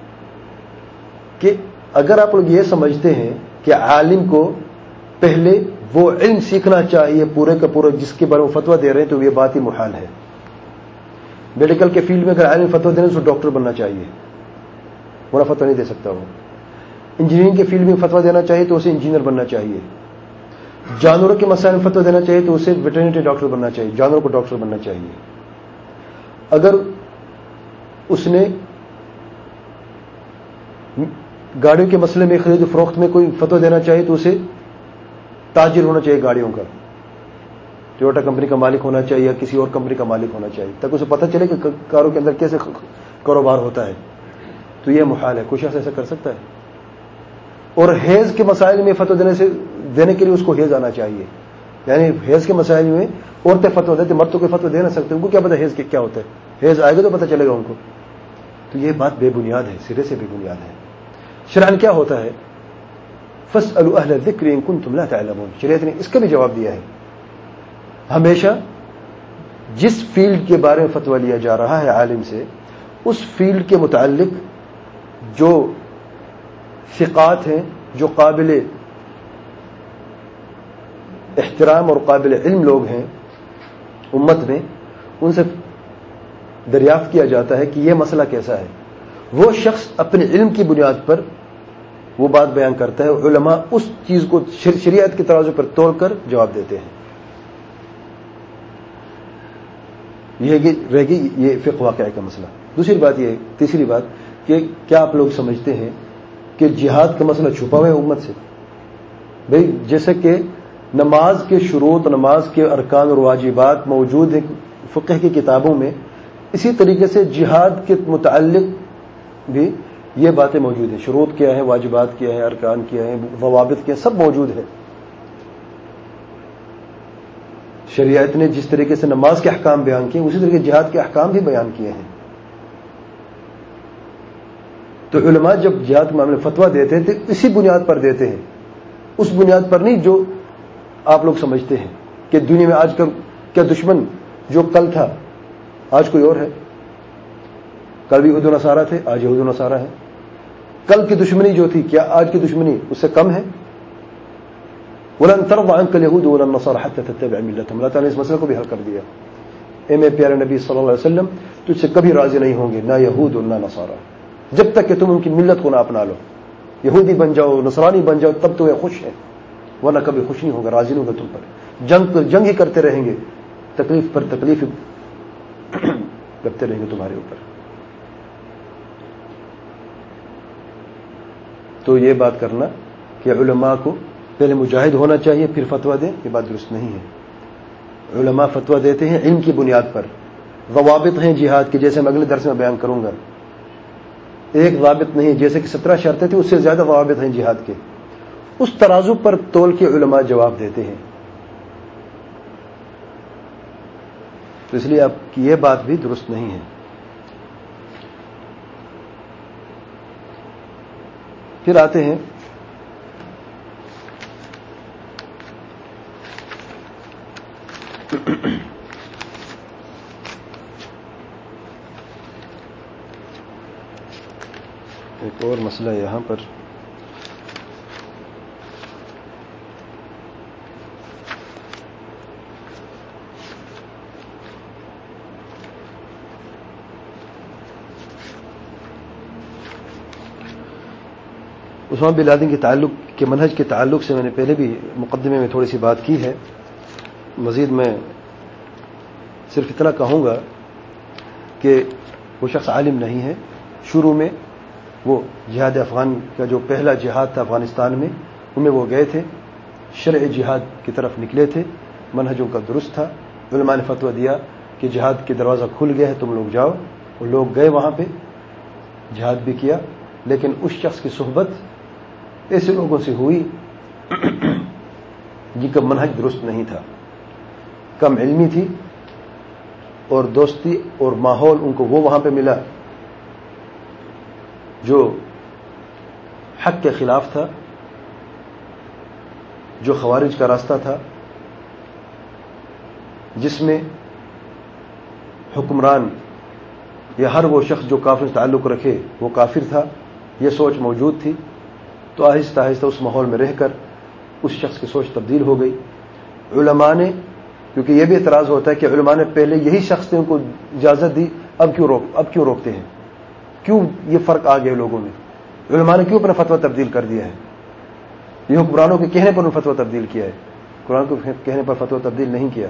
کہ اگر آپ لوگ یہ سمجھتے ہیں کہ عالم کو پہلے وہ علم سیکھنا چاہیے پورے کا پورا جس کے بارے میں فتویٰ دے رہے ہیں, تو یہ بات ہی محال ہے. میڈیکل کے فیلڈ میں اگر عالم فتویٰ دینے تو ڈاکٹر بننا چاہیے, ورنہ فتویٰ نہیں دے سکتا وہ. انجینئرنگ کے فیلڈ میں فتویٰ دینا چاہیے تو اسے انجینئر بننا چاہیے. جانوروں کے مسائل میں فتویٰ دینا چاہیے تو اسے ویٹرنری ڈاکٹر بننا چاہیے, جانوروں کو ڈاکٹر بننا چاہیے. اگر اس نے گاڑیوں کے مسئلے میں خرید و فروخت میں کوئی فتویٰ دینا چاہیے تو اسے تاجر ہونا چاہیے گاڑیوں کا, ٹویوٹا کمپنی کا مالک ہونا چاہیے یا کسی اور کمپنی کا مالک ہونا چاہیے, تاکہ اسے پتہ چلے کہ کاروں کے اندر کیسے کاروبار ہوتا ہے. تو یہ محال ہے, کچھ ایسا کر سکتا ہے. اور حیض کے مسائل میں فتویٰ دینے سے دینے کے لیے اس کو حیض آنا چاہیے. یعنی حیض کے مسائل میں عورتیں فتویٰ دیتے, مرد تو کوئی فتویٰ دے نہ سکتے, ان کو کیا پتہ حیض کیا ہوتا ہے. حیض آئے گا تو پتہ چلے گا ان کو. تو یہ بات بے بنیاد ہے, سرے سے بے بنیاد ہے. شرعاً کیا ہوتا ہے؟ فاسألوا اہل الذکر ان کنتم لا تعلمون. شریعت نے اس کا بھی جواب دیا ہے. ہمیشہ جس فیلڈ کے بارے میں فتویٰ لیا جا رہا ہے عالم سے، اس فیلڈ کے متعلق جو ثقات ہیں، جو قابل احترام اور قابل علم لوگ ہیں امت میں، ان سے دریافت کیا جاتا ہے کہ یہ مسئلہ کیسا ہے. وہ شخص اپنے علم کی بنیاد پر وہ بات بیان کرتا ہے. علماء اس چیز کو شریعت کے ترازو پر توڑ کر جواب دیتے ہیں. یہ رہ گی یہ فقہ واقعہ کا مسئلہ. دوسری بات یہ تیسری بات کہ کیا آپ لوگ سمجھتے ہیں کہ جہاد کا مسئلہ چھپا ہوا ہے امت سے؟ بھئی جیسے کہ نماز کے شروط، نماز کے ارکان اور واجبات موجود ہیں فقہ کی کتابوں میں، اسی طریقے سے جہاد کے متعلق بھی یہ باتیں موجود ہیں. شروط کیا ہے، واجبات کیا ہے، ارکان کیا ہے، ضوابط کیا ہے، سب موجود ہے. شریعت نے جس طریقے سے نماز کے احکام بیان کیے، اسی طریقے جہاد کے احکام بھی بیان کیے ہیں. تو علماء جب جہاد کے معاملے میں فتویٰ دیتے ہیں تو اسی بنیاد پر دیتے ہیں، اس بنیاد پر نہیں جو آپ لوگ سمجھتے ہیں کہ دنیا میں آج کل کیا دشمن جو کل تھا آج کوئی اور ہے. کل بھی یہود و نصارہ تھے، آج یہود و نصارہ ہے. کل کی دشمنی جو تھی کیا آج کی دشمنی اس سے کم ہے؟ وَلَن تَرْضَ عَنْكَ الْيَهُودُ وَلَا النَّصَارَى حَتَّى تَتَّبِعَ مِلَّتَهُمْ. اللہ تعالیٰ نے اس مسئلے کو بھی حل کر دیا. اے میرے پیارے نبی صلی اللہ علیہ وسلم، تجھ سے کبھی راضی نہیں ہوں گے نہ یہود اور نہ نصارہ، جب تک کہ تم ان کی ملت کو نہ اپنا لو. یہودی بن جاؤ، نصرانی بن جاؤ، تب تو یہ خوش ہیں، ورنہ کبھی خوش نہیں ہوگا، راضی نہیں ہوگا تم پر. جنگ جنگ ہی کرتے رہیں گے، تکلیف پر تکلیف کرتے رہیں گے تمہارے اوپر. تو یہ بات کرنا کہ علماء کو پہلے مجاہد ہونا چاہیے پھر فتویٰ دیں، یہ بات درست نہیں ہے. علماء فتویٰ دیتے ہیں علم کی بنیاد پر. ضوابط ہیں جہاد کے، جیسے میں اگلے درس میں بیان کروں گا. ایک ضابط نہیں، جیسے کہ سترہ شرطیں تھیں، اس سے زیادہ ضوابط ہیں جہاد کے. اس ترازو پر تول کے علماء جواب دیتے ہیں. تو اس لیے آپ کی یہ بات بھی درست نہیں ہے. پھر آتے ہیں ایک اور مسئلہ یہاں پر. عثمان بن لادن کے تعلق کے منہج کے تعلق سے میں نے پہلے بھی مقدمے میں تھوڑی سی بات کی ہے. مزید میں صرف اتنا کہوں گا کہ وہ شخص عالم نہیں ہے. شروع میں وہ جہاد افغان کا جو پہلا جہاد تھا افغانستان میں، ان میں وہ گئے تھے، شرع جہاد کی طرف نکلے تھے، منہجوں کا درست تھا. علماء نے فتویٰ دیا کہ جہاد کی دروازہ کھل گیا ہے، تم لوگ جاؤ. وہ لوگ گئے وہاں پہ، جہاد بھی کیا. لیکن اس شخص کی صحبت ایسے لوگوں سے ہوئی جن کا منہج درست نہیں تھا، کم علمی تھی، اور دوستی اور ماحول ان کو وہ وہاں پہ ملا جو حق کے خلاف تھا، جو خوارج کا راستہ تھا، جس میں حکمران یا ہر وہ شخص جو کافر سے تعلق رکھے وہ کافر تھا. یہ سوچ موجود تھی. تو آہستہ آہستہ اس ماحول میں رہ کر اس شخص کی سوچ تبدیل ہو گئی. علماء نے، کیونکہ یہ بھی اعتراض ہوتا ہے کہ علماء نے پہلے یہی شخص نے ان کو اجازت دی، اب کیوں روک اب کیوں روکتے ہیں؟ کیوں یہ فرق آ گیا لوگوں میں؟ علماء نے کیوں اپنا فتویٰ تبدیل کر دیا ہے؟ یہ حکمرانوں کے کہنے پر فتویٰ تبدیل کیا ہے، قرآن کو کہنے پر فتویٰ تبدیل نہیں کیا.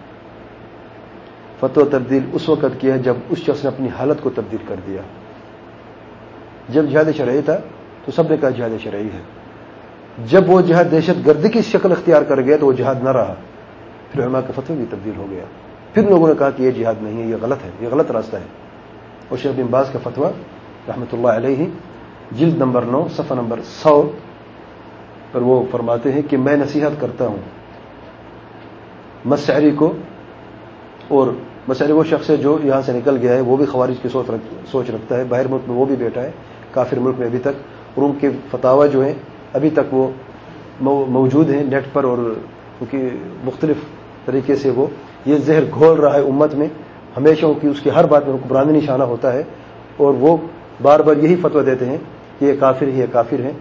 فتویٰ تبدیل اس وقت کیا جب اس شخص نے اپنی حالت کو تبدیل کر دیا. جب جہاد شرعی تھا تو سب نے کہا جہاد شرعی ہے. جب وہ جہاد دہشت گردی کی شکل اختیار کر گیا تو وہ جہاد نہ رہا. پھر علماء کا فتویٰ بھی تبدیل ہو گیا. پھر لوگوں نے کہا کہ یہ جہاد نہیں ہے، یہ غلط ہے، یہ غلط راستہ ہے. اور شیخ بن باز کا فتویٰ رحمۃ اللہ علیہ جلد نمبر نو صفحہ نمبر سو پر وہ فرماتے ہیں کہ میں نصیحت کرتا ہوں مسعری کو، اور مسعری وہ شخص ہے جو یہاں سے نکل گیا ہے، وہ بھی خوارج کی سوچ رکھ سوچ رکھتا ہے، باہر ملک میں وہ بھی بیٹھا ہے، کافر ملک میں ابھی تک، اور ان کے فتاوی جو ہیں ابھی تک وہ موجود ہیں نیٹ پر، اور کیونکہ مختلف طریقے سے وہ یہ زہر گھول رہا ہے امت میں، ہمیشہ کی اس کی ہر بات میں حکمرانی نشانہ ہوتا ہے، اور وہ بار بار یہی فتویٰ دیتے ہیں کہ یہ کافر ہے، یہ کافر ہے.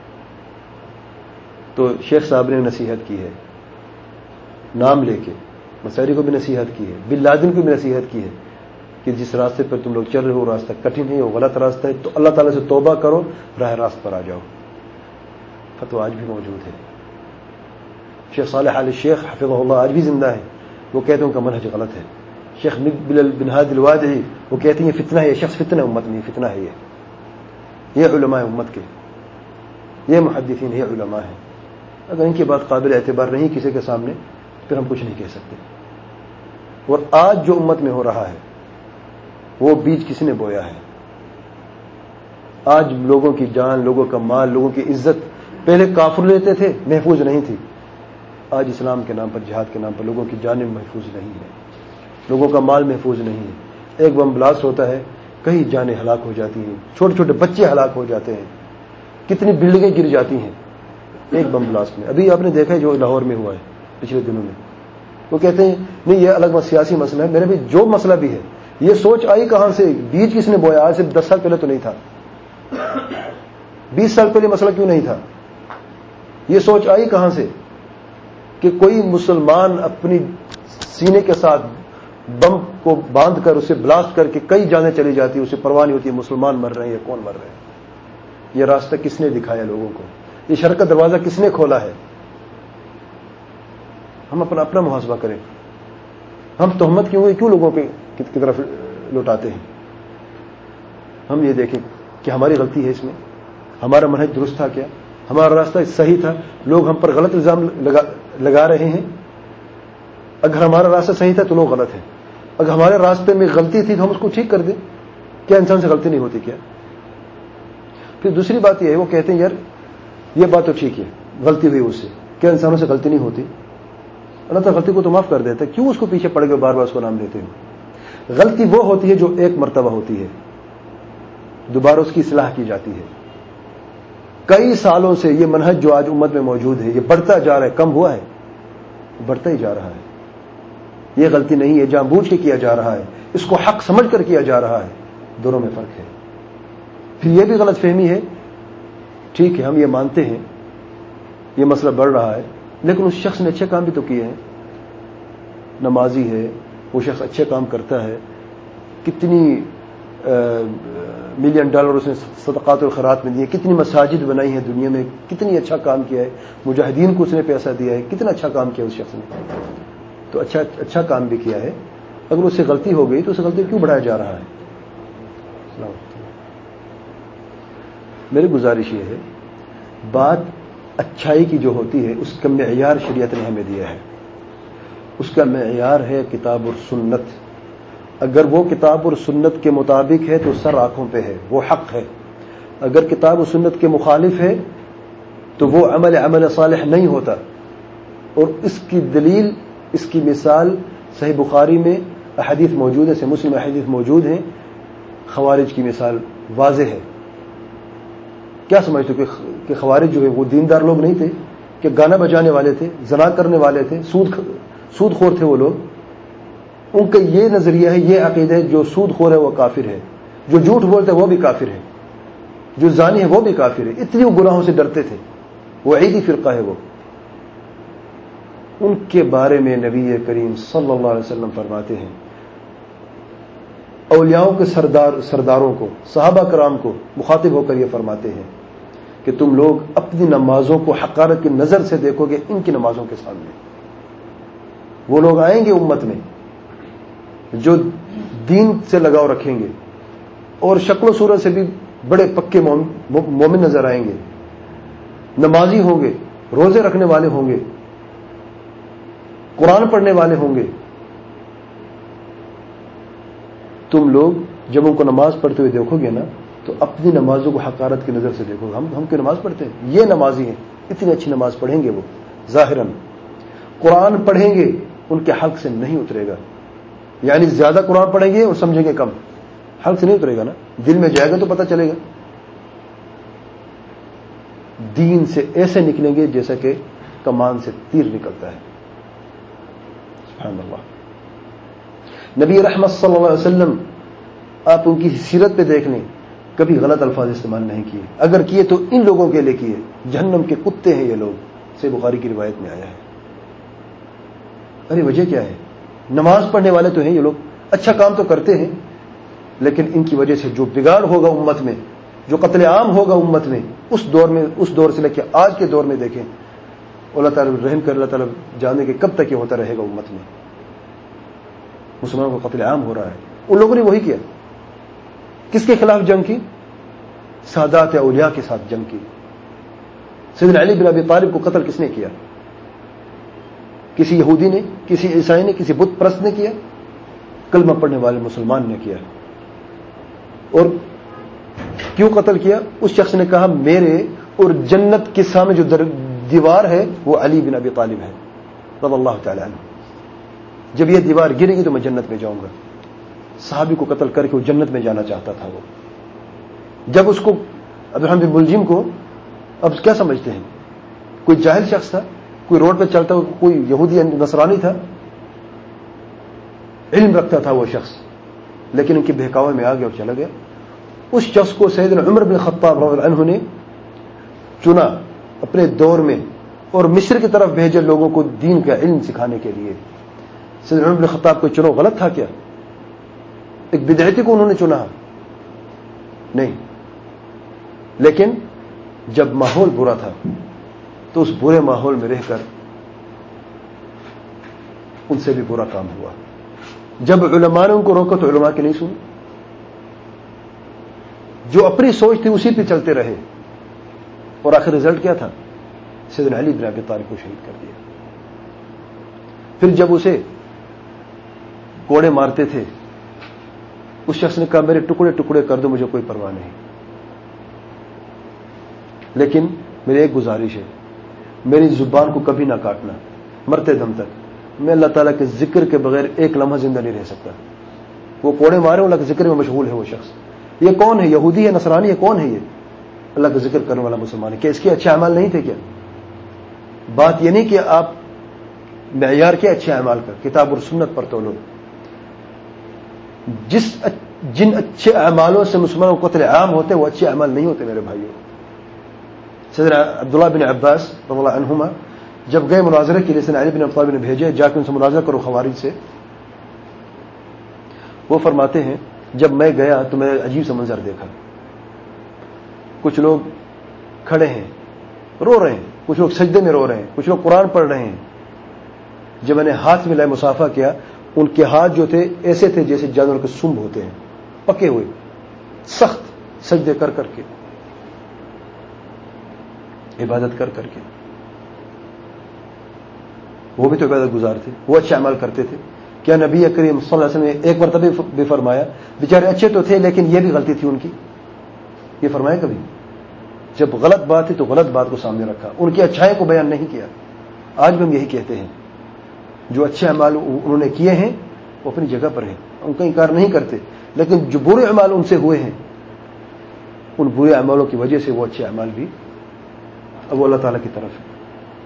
تو شیخ صاحب نے نصیحت کی ہے نام لے کے، مسائری کو بھی نصیحت کی ہے، بن لادن کو بھی نصیحت کی ہے کہ جس راستے پر تم لوگ چل رہے ہو راستہ کٹھن ہے، وہ غلط راستہ ہے، تو اللہ تعالیٰ سے توبہ کرو، راہ راست پر آ جاؤ. فتویٰ آج بھی موجود ہے. شیخ صالح آل شیخ حفظہ اللہ آج بھی زندہ ہے، وہ کہتے ہیں ان کا منہج غلط ہے. شیخ مقبل بن ہادی الوادعی وہ کہتے ہیں یہ فتنہ ہے، یہ شخص فتنہ ہے امت میں، فتنہ ہے یہ یہ علماء امت کے، یہ محدثین، یہ علماء ہیں. اگر ان کی بات قابل اعتبار نہیں کسی کے سامنے پھر ہم کچھ نہیں کہہ سکتے. اور آج جو امت میں ہو رہا ہے وہ بیج کس نے بویا ہے؟ آج لوگوں کی جان، لوگوں کا مال، لوگوں کی عزت پہلے کافر لیتے تھے، محفوظ نہیں تھی. آج اسلام کے نام پر، جہاد کے نام پر لوگوں کی جانیں محفوظ نہیں ہیں، لوگوں کا مال محفوظ نہیں ہے. ایک بم بلاسٹ ہوتا ہے، کئی جانیں ہلاک ہو جاتی ہیں، چھوٹے چھوٹے بچے ہلاک ہو جاتے ہیں، کتنی بلڈنگیں گر جاتی ہیں ایک بم بلاسٹ میں. ابھی آپ نے دیکھا ہے جو لاہور میں ہوا ہے پچھلے دنوں میں، وہ کہتے ہیں نہیں یہ الگ سیاسی مسئلہ ہے. میرے بھی جو مسئلہ بھی ہے، یہ سوچ آئی کہاں سے؟ بیج کس نے بویا؟ آج سے دس سال پہلے تو نہیں تھا، بیس سال پہلے مسئلہ کیوں نہیں تھا؟ یہ سوچ آئی کہاں سے کہ کوئی مسلمان اپنی سینے کے ساتھ بم کو باندھ کر اسے بلاسٹ کر کے کئی جانیں چلی جاتی، اسے پرواہ نہیں ہوتی مسلمان مر رہے ہیں یا کون مر رہے ہیں. یہ راستہ کس نے دکھایا لوگوں کو؟ یہ شر کا دروازہ کس نے کھولا ہے؟ ہم اپنا اپنا محاسبہ کریں. ہم تہمت کیوں کیوں لوگوں پہ کی طرف لوٹاتے ہیں؟ ہم یہ دیکھیں کہ ہماری غلطی ہے اس میں، ہمارا منہج درست تھا کیا؟ ہمارا راستہ صحیح تھا؟ لوگ ہم پر غلط الزام لگا, لگا رہے ہیں. اگر ہمارا راستہ صحیح تھا تو لوگ غلط ہیں، اگر ہمارے راستے میں غلطی تھی تو ہم اس کو ٹھیک کر دیں. کیا انسان سے غلطی نہیں ہوتی کیا؟ پھر دوسری بات یہ ہے، وہ کہتے ہیں یار یہ بات تو ٹھیک ہے، غلطی ہوئی اس سے، کیا انسانوں سے غلطی نہیں ہوتی؟ اللہ تعالیٰ غلطی کو تو معاف کر دیتا ہے، کیوں اس کو پیچھے پڑ گئے بار بار اس کو نام لیتے ہو؟ غلطی وہ ہوتی ہے جو ایک مرتبہ ہوتی ہے، دوبارہ اس کی اصلاح کی جاتی ہے. کئی سالوں سے یہ منہج جو آج امت میں موجود ہے یہ بڑھتا جا رہا ہے، کم ہوا ہے؟ بڑھتا ہی جا رہا ہے. یہ غلطی نہیں ہے، جان بوجھ کے کیا جا رہا ہے، اس کو حق سمجھ کر کیا جا رہا ہے. دونوں میں فرق ہے. پھر یہ بھی غلط فہمی ہے، ٹھیک ہے ہم یہ مانتے ہیں یہ مسئلہ بڑھ رہا ہے، لیکن اس شخص نے اچھے کام بھی تو کیے ہیں، نمازی ہے، وہ شخص اچھے کام کرتا ہے، کتنی ملین ڈالر اس نے صدقات اور خیرات میں دیے، کتنی مساجد بنائی ہیں دنیا میں، کتنی اچھا کام کیا ہے، مجاہدین کو اس نے پیسہ دیا ہے، کتنا اچھا کام کیا اس شخص نے. تو اچھا اچھا کام بھی کیا ہے. اگر اس سے غلطی ہو گئی تو اس غلطی کیوں بڑھایا جا رہا ہے؟ میری گزارش یہ ہے، بات اچھائی کی جو ہوتی ہے اس کا معیار شریعت نے ہمیں دیا ہے، اس کا معیار ہے کتاب اور سنت. اگر وہ کتاب اور سنت کے مطابق ہے تو سر آنکھوں پہ ہے، وہ حق ہے. اگر کتاب و سنت کے مخالف ہے تو وہ عمل عمل صالح نہیں ہوتا. اور اس کی دلیل، اس کی مثال صحیح بخاری میں احادیث موجود ہے، صحیح مسلم احادیث موجود ہیں. خوارج کی مثال واضح ہے. کیا سمجھتے ہو کہ خوارج جو ہے وہ دیندار لوگ نہیں تھے؟ کہ گانا بجانے والے تھے، زنا کرنے والے تھے، سود سود خور تھے وہ لوگ؟ ان کا یہ نظریہ ہے، یہ عقیدہ ہے جو سود خور ہے وہ کافر ہے، جو جھوٹ بولتا ہے وہ بھی کافر ہے، جو زانی ہے وہ بھی کافر ہے. اتنی وہ گناہوں سے ڈرتے تھے، وہ عیدی فرقہ ہے وہ. ان کے بارے میں نبی کریم صلی اللہ علیہ وسلم فرماتے ہیں، اولیاءوں کے سردار سرداروں کو، صحابہ کرام کو مخاطب ہو کر یہ فرماتے ہیں کہ تم لوگ اپنی نمازوں کو حقارت کی نظر سے دیکھو گے ان کی نمازوں کے سامنے. وہ لوگ آئیں گے امت میں جو دین سے لگاؤ رکھیں گے اور شکل و صورت سے بھی بڑے پکے مومن نظر آئیں گے، نمازی ہوں گے، روزے رکھنے والے ہوں گے، قرآن پڑھنے والے ہوں گے. تم لوگ جب ان کو نماز پڑھتے ہوئے دیکھو گے نا تو اپنی نمازوں کو حقارت کی نظر سے دیکھو گے. ہم ہم کی نماز پڑھتے ہیں، یہ نمازی ہیں، اتنی اچھی نماز پڑھیں گے وہ ظاہراً، قرآن پڑھیں گے ان کے حلق سے نہیں اترے گا. یعنی زیادہ قرآن پڑھیں گے اور سمجھیں گے کم، حلق سے نہیں اترے گا نا، دل میں جائے گا تو پتہ چلے گا. دین سے ایسے نکلیں گے جیسا کہ کمان سے تیر نکلتا ہے. سبحان اللہ. نبی رحمت صلی اللہ علیہ وسلم آپ ان کی سیرت پہ دیکھ لیں, کبھی غلط الفاظ استعمال نہیں کیے, اگر کیے تو ان لوگوں کے لیے کیے. جہنم کے کتے ہیں یہ لوگ, سے بخاری کی روایت میں آیا ہے. ارے وجہ کیا ہے؟ نماز پڑھنے والے تو ہیں یہ لوگ, اچھا کام تو کرتے ہیں, لیکن ان کی وجہ سے جو بگاڑ ہوگا امت میں, جو قتل عام ہوگا امت میں, اس دور میں اس دور سے لے کے آج کے دور میں دیکھیں, اللہ تعالیٰ رحم کر, اللہ تعالیٰ جانے کہ کب تک یہ ہوتا رہے گا امت میں. مسلمانوں کا قتل عام ہو رہا ہے. ان لوگوں نے وہی کیا. کس کے خلاف جنگ کی؟ سادات اولیاء کے ساتھ جنگ کی. سیدنا علی بن ابی طالب کو قتل کس نے کیا؟ کسی یہودی نے, کسی عیسائی نے, کسی بت پرست نے کیا؟ کلمہ پڑھنے والے مسلمان نے کیا. اور کیوں قتل کیا؟ اس شخص نے کہا میرے اور جنت کے سامنے جو دیوار ہے وہ علی بن ابی طالب ہے رضی اللہ تعالی عنہ. جب یہ دیوار گرے گی تو میں جنت میں جاؤں گا. صحابی کو قتل کر کے وہ جنت میں جانا چاہتا تھا. وہ جب اس کو عبد الرحمن بن ملجم کو, اب کیا سمجھتے ہیں, کوئی جاہل شخص تھا, کوئی روڈ پہ چلتا ہوا کوئی یہودی نصرانی تھا, علم رکھتا تھا وہ شخص, لیکن ان کے بہکاوے میں آ گیا اور چلا گیا. اس شخص کو سیدنا عمر بن خطاب رضی اللہ عنہ نے چنا اپنے دور میں اور مصر کی طرف بھیجے لوگوں کو دین کا علم سکھانے کے لیے. سیدنا عمر بن خطاب کو چنو غلط تھا کیا؟ ایک بدعتی کو انہوں نے چنا نہیں, لیکن جب ماحول برا تھا تو اس برے ماحول میں رہ کر ان سے بھی برا کام ہوا. جب علماء نے ان کو روکا تو علماء کی نہیں سنی, جو اپنی سوچ تھی اسی پہ چلتے رہے, اور آخر رزلٹ کیا تھا؟ سیدنا علی بن ابی طالب کو شہید کر دیا. پھر جب اسے کوڑے مارتے تھے اس شخص نے کہا میرے ٹکڑے ٹکڑے کر دو, مجھے کوئی پرواہ نہیں, لیکن میری ایک گزارش ہے, میری زبان کو کبھی نہ کاٹنا مرتے دم تک. میں اللہ تعالیٰ کے ذکر کے بغیر ایک لمحہ زندہ نہیں رہ سکتا. وہ کوڑے مارے, اللہ کے ذکر میں مشغول ہے وہ شخص. یہ کون ہے؟ یہودی ہے, نصرانی ہے, کون ہے یہ؟ اللہ کا ذکر کرنے والا مسلمان ہے. کیا اس کے اچھے اعمال نہیں تھے کیا؟ بات یہ نہیں کہ آپ معیار کے اچھے اعمال کا کتاب اور سنت پر تولو. جس جن اچھے اعمالوں سے مسلمانوں کو قتل عام ہوتے وہ اچھے اعمال نہیں ہوتے میرے بھائیوں. سیدنا عبداللہ بن عباس رضی اللہ عنہما جب گئے مناظرے کے لیے, سیدنا علی بن ابی طالب نے بھیجے جا کے ان سے مناظرہ کرو خوارج سے. وہ فرماتے ہیں جب میں گیا تو میں عجیب سا منظر دیکھا. کچھ لوگ کھڑے ہیں رو رہے ہیں, کچھ لوگ سجدے میں رو رہے ہیں, کچھ لوگ قرآن پڑھ رہے ہیں. جب میں نے ہاتھ ملائے مصافحہ کیا, ان کے ہاتھ جو تھے ایسے تھے جیسے جانور کے سنب ہوتے ہیں, پکے ہوئے, سخت سجدے کر کر کے, عبادت کر کر کے. وہ بھی تو عبادت گزار تھے, وہ اچھے عمل کرتے تھے. کیا نبی کریم صلی اللہ علیہ وسلم نے ایک مرتبہ بھی فرمایا بیچارے اچھے تو تھے لیکن یہ بھی غلطی تھی ان کی؟ یہ فرمایا کبھی؟ جب غلط بات تھی تو غلط بات کو سامنے رکھا, ان کی اچھائی کو بیان نہیں کیا. آج بھی ہم یہی کہتے ہیں, جو اچھے اعمال انہوں نے کیے ہیں وہ اپنی جگہ پر ہیں, ان کا انکار نہیں کرتے, لیکن جو برے اعمال ان سے ہوئے ہیں ان برے اعمالوں کی وجہ سے وہ اچھے اعمال بھی اب وہ اللہ تعالیٰ کی طرف ہے.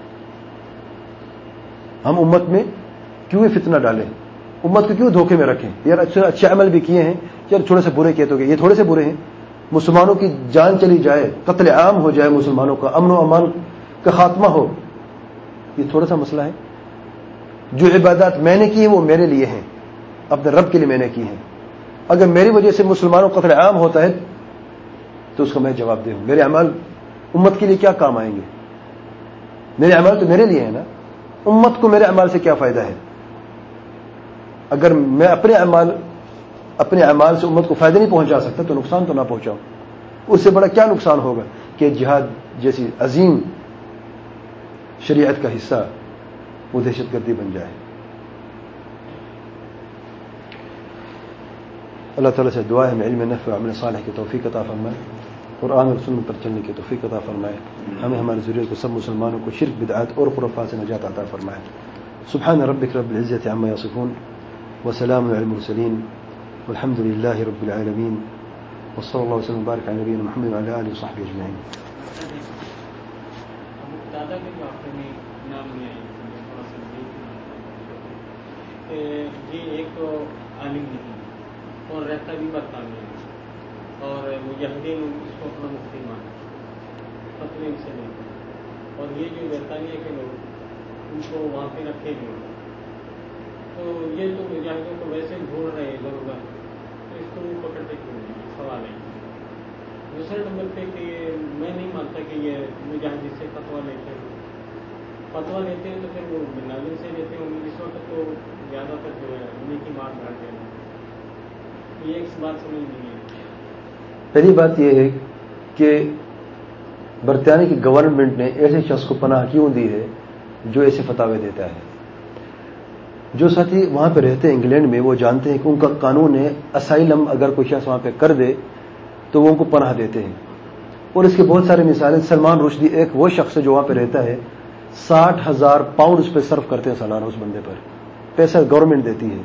ہم امت میں کیوں یہ فتنہ ڈالیں, امت کو کیوں دھوکے میں رکھیں؟ یار اچھے اچھے عمل بھی کیے ہیں, یار تھوڑے سے برے کیے تو یہ تھوڑے سے برے ہیں. مسلمانوں کی جان چلی جائے, قتل عام ہو جائے, مسلمانوں کا امن و امان کا خاتمہ ہو, یہ تھوڑا سا مسئلہ ہے. جو عبادات میں نے کی ہیں وہ میرے لیے ہیں, اپنے رب کے لیے میں نے کی ہیں. اگر میری وجہ سے مسلمانوں کا قتل عام ہوتا ہے تو اس کو میں جواب دے ہوں. میرے اعمال امت کے لیے کیا کام آئیں گے؟ میرے اعمال تو میرے لیے ہیں نا, امت کو میرے اعمال سے کیا فائدہ ہے؟ اگر میں اپنے اعمال اپنے اعمال سے امت کو فائدہ نہیں پہنچا سکتا تو نقصان تو نہ پہنچاؤں. اس سے بڑا کیا نقصان ہوگا کہ جہاد جیسی عظیم شریعت کا حصہ وہ دہشت گردی بن جائے. اللہ تعالیٰ سے دعا ہے ہمیں علم نافع و عمل صالح کی توفیق عطا فرمائے, قرآن اور سنت پر چلنے کی توفیق عطا فرمائے. ہمیں ہماری ضرورت کو سب مسلمانوں کو شرک بدعات اور خرافات سے نجات عطا فرمائے. سبحان ربک رب العزة عما یصفون وسلام علی المرسلین والحمد للہ رب العالمین وصلی اللہ وسلم وبارک علی نبینا محمد وعلی آلہ وصحبہ اجمعین. زیادہ کے جو آپ نے نام لیا ہے تھوڑا سا جی، ایک تو عالم نہیں اور رہتا بھی برطانیہ ہے، اور مجاہدین اس کو اپنا مفتی مانا، فتوے سے لیتے ہیں، اور یہ جو برطانیہ کے لوگ ان کو وہاں پہ رکھے گئے، تو یہ تو مجاہدوں کو ویسے ڈھونڈ رہے ہیں ضرورت، تو اس کو وہ پکڑتے کیوں نہیں؟ سوال ہے۔ دوسرے نمبر پہ کہ میں نہیں مانتا کہ یہ مجاہد سے فتویٰ لیتے ہیں، فتویٰ لیتے ہیں تو پھر وہ ناظم سے لیتے ہوں گے، اس وقت تو زیادہ تر جو ہے انہیں کی مار ڈال دینا، یہ ایک بات سمجھ نہیں ہے۔ پہلی بات یہ ہے کہ برطانیہ کی گورنمنٹ نے ایسے شخص کو پناہ کیوں دی ہے جو ایسے فتاوے دیتا ہے؟ جو ساتھی وہاں پہ رہتے ہیں انگلینڈ میں، وہ جانتے ہیں کہ ان کا قانون ہے اسائلم اگر کوئی شخص وہاں پہ کر دے تو وہ ان کو پناہ دیتے ہیں، اور اس کے بہت سارے مثالیں۔ سلمان رشدی ایک وہ شخص ہے جو وہاں پہ رہتا ہے، ساٹھ ہزار پاؤنڈ اس پہ صرف کرتے ہیں سالانہ، اس بندے پر پیسہ گورنمنٹ دیتی ہے،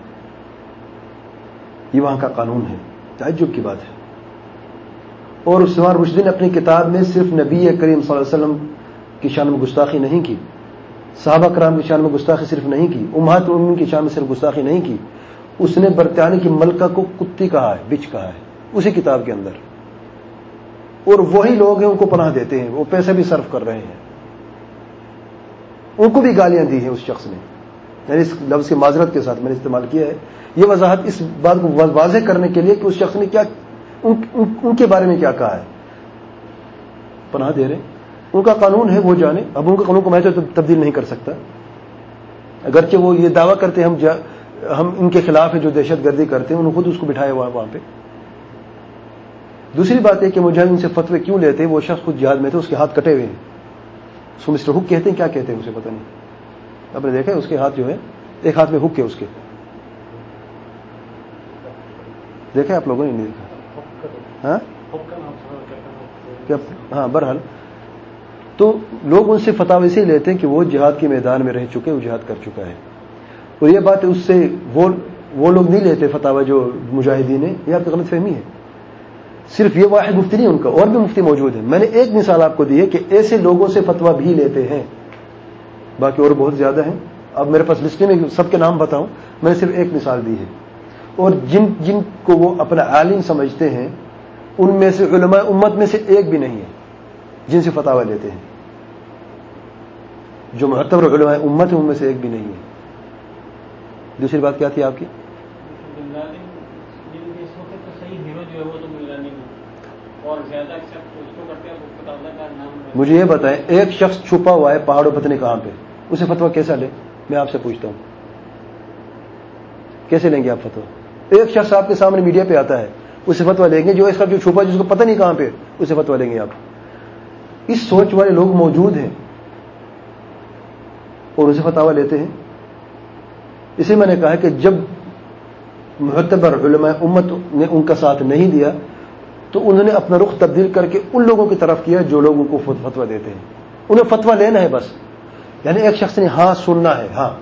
یہ وہاں کا قانون ہے، تعجب کی بات ہے۔ اور سلمان رشدی نے اپنی کتاب میں صرف نبی کریم صلی اللہ علیہ وسلم کی شان میں گستاخی نہیں کی، صحابہ کرام کی شان میں گستاخی صرف نہیں کی، امہات المومنین کی شان میں صرف گستاخی نہیں کی، اس نے برطانیہ کی ملکہ کو کتی کہا ہے، بچ کہا ہے اسی کتاب کے اندر، اور وہی لوگ ہیں ان کو پناہ دیتے ہیں، وہ پیسے بھی صرف کر رہے ہیں، ان کو بھی گالیاں دی ہیں اس شخص نے، یعنی اس لفظ کی معذرت کے ساتھ میں نے استعمال کیا ہے، یہ وضاحت اس بات کو واضح کرنے کے لیے کہ اس شخص نے کیا ان, ان, ان کے بارے میں کیا کہا ہے، پناہ دے رہے ہیں، ان کا قانون ہے وہ جانے، اب ان کے قانون کو میں تو تبدیل نہیں کر سکتا، اگرچہ وہ یہ دعویٰ کرتے ہیں ہم جا, ہم ان کے خلاف ہیں جو دہشت گردی کرتے ہیں، انہوں نے خود اس کو بٹھایا ہوا وہاں پہ۔ دوسری بات ہے کہ مجاہدین سے فتوے کیوں لیتے ہیں؟ وہ شخص خود جہاد میں تھے، اس کے ہاتھ کٹے ہوئے ہیں، اس کو مسٹر ہک کہتے ہیں، کیا کہتے ہیں مجھے پتہ نہیں، آپ نے دیکھا ہے اس کے ہاتھ جو ہے، ایک ہاتھ میں ہک ہے اس کے، دیکھا آپ لوگوں نے نہیں دیکھا؟ ہاں ہاں بہرحال تو لوگ ان سے فتاوی سے لیتے ہیں کہ وہ جہاد کے میدان میں رہ چکے، وہ جہاد کر چکا ہے، اور یہ بات اس سے وہ وہ لوگ نہیں لیتے فتاوی جو مجاہدین ہیں، یہ آپ کی غلط فہمی ہے۔ صرف یہ واحد مفتی نہیں ان کا، اور بھی مفتی موجود ہیں، میں نے ایک مثال آپ کو دی ہے کہ ایسے لوگوں سے فتویٰ بھی لیتے ہیں، باقی اور بہت زیادہ ہیں، اب میرے پاس لسٹ میں سب کے نام بتاؤں، میں نے صرف ایک مثال دی ہے، اور جن جن کو وہ اپنا عالم سمجھتے ہیں ان میں سے علماء امت میں سے ایک بھی نہیں ہے جن سے فتاوی لیتے ہیں، جو معتبر علماء امت ہے ان میں سے ایک بھی نہیں ہے۔ دوسری بات کیا تھی آپ کی؟ مجھے یہ بتائیں، ایک شخص چھپا ہوا ہے پہاڑوں پتنے کہاں پہ، اسے فتویٰ کیسا لے؟ میں آپ سے پوچھتا ہوں، کیسے لیں گے آپ فتویٰ؟ ایک شخص آپ کے سامنے میڈیا پہ آتا ہے، اسے فتویٰ لیں گے؟ جو اس کا جو چھپا جس کو پتہ نہیں کہاں پہ، اسے فتویٰ لیں گے آپ؟ اس سوچ والے لوگ موجود ہیں اور اسے فتاوی لیتے ہیں۔ اسی میں نے کہا کہ جب معتبر علماء امت نے ان کا ساتھ نہیں دیا تو انہوں نے اپنا رخ تبدیل کر کے ان لوگوں کی طرف کیا جو لوگوں کو فتویٰ دیتے ہیں، انہیں فتویٰ لینا ہے بس، یعنی ایک شخص نے ہاں سننا ہے، ہاں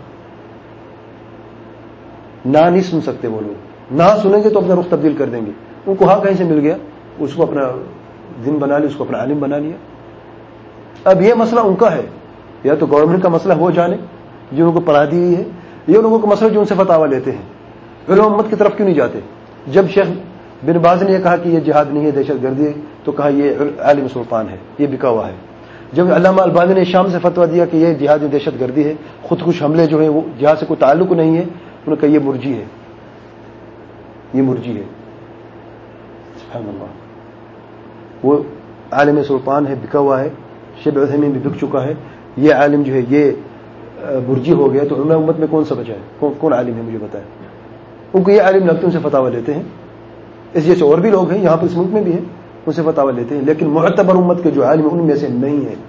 نہ نہیں سن سکتے وہ لوگ، نہ سنیں گے تو اپنا رخ تبدیل کر دیں گے، ان کو ہاں کہیں سے مل گیا، اس کو اپنا دن بنا لیا، اس کو اپنا عالم بنا لیا۔ اب یہ مسئلہ ان کا ہے، یا تو گورنمنٹ کا مسئلہ ہو جانے جو ان کو پڑھا دی ہوئی ہے، یہ لوگوں کا مسئلہ جو ان سے فتاوی لیتے ہیں، علماء امت کی طرف کیوں نہیں جاتے؟ جب شیخ بن باز نے یہ کہا کہ یہ جہاد نہیں ہے، دہشت گردی ہے، تو کہا یہ عالم سلطان ہے، یہ بکا ہوا ہے۔ جب علامہ البانی نے شام سے فتویٰ دیا کہ یہ جہاد دہشت گردی ہے، خودکش حملے جو ہیں وہ جہاد سے کوئی تعلق نہیں ہے، انہوں نے کہا یہ مرجی ہے، یہ مرجی ہے۔ سبحان اللہ، وہ عالم سلطان ہے، بکا ہوا ہے، شیخ عثیمین بھی بک چکا ہے، یہ عالم جو ہے یہ مرجی ہو گیا، تو علماء امت میں کون سا بچا ہے؟ کون, کون عالم ہے مجھے بتائیں؟ ان کو یہ عالم لگتے ہیں، ان سے فتاوی لیتے ہیں، اس جیسے اور بھی لوگ ہیں یہاں پر اس ملک میں بھی ہیں، ان سے فتاوی لیتے ہیں، لیکن معتبر امت کے جو عالم ہیں ان میں سے نہیں ہیں۔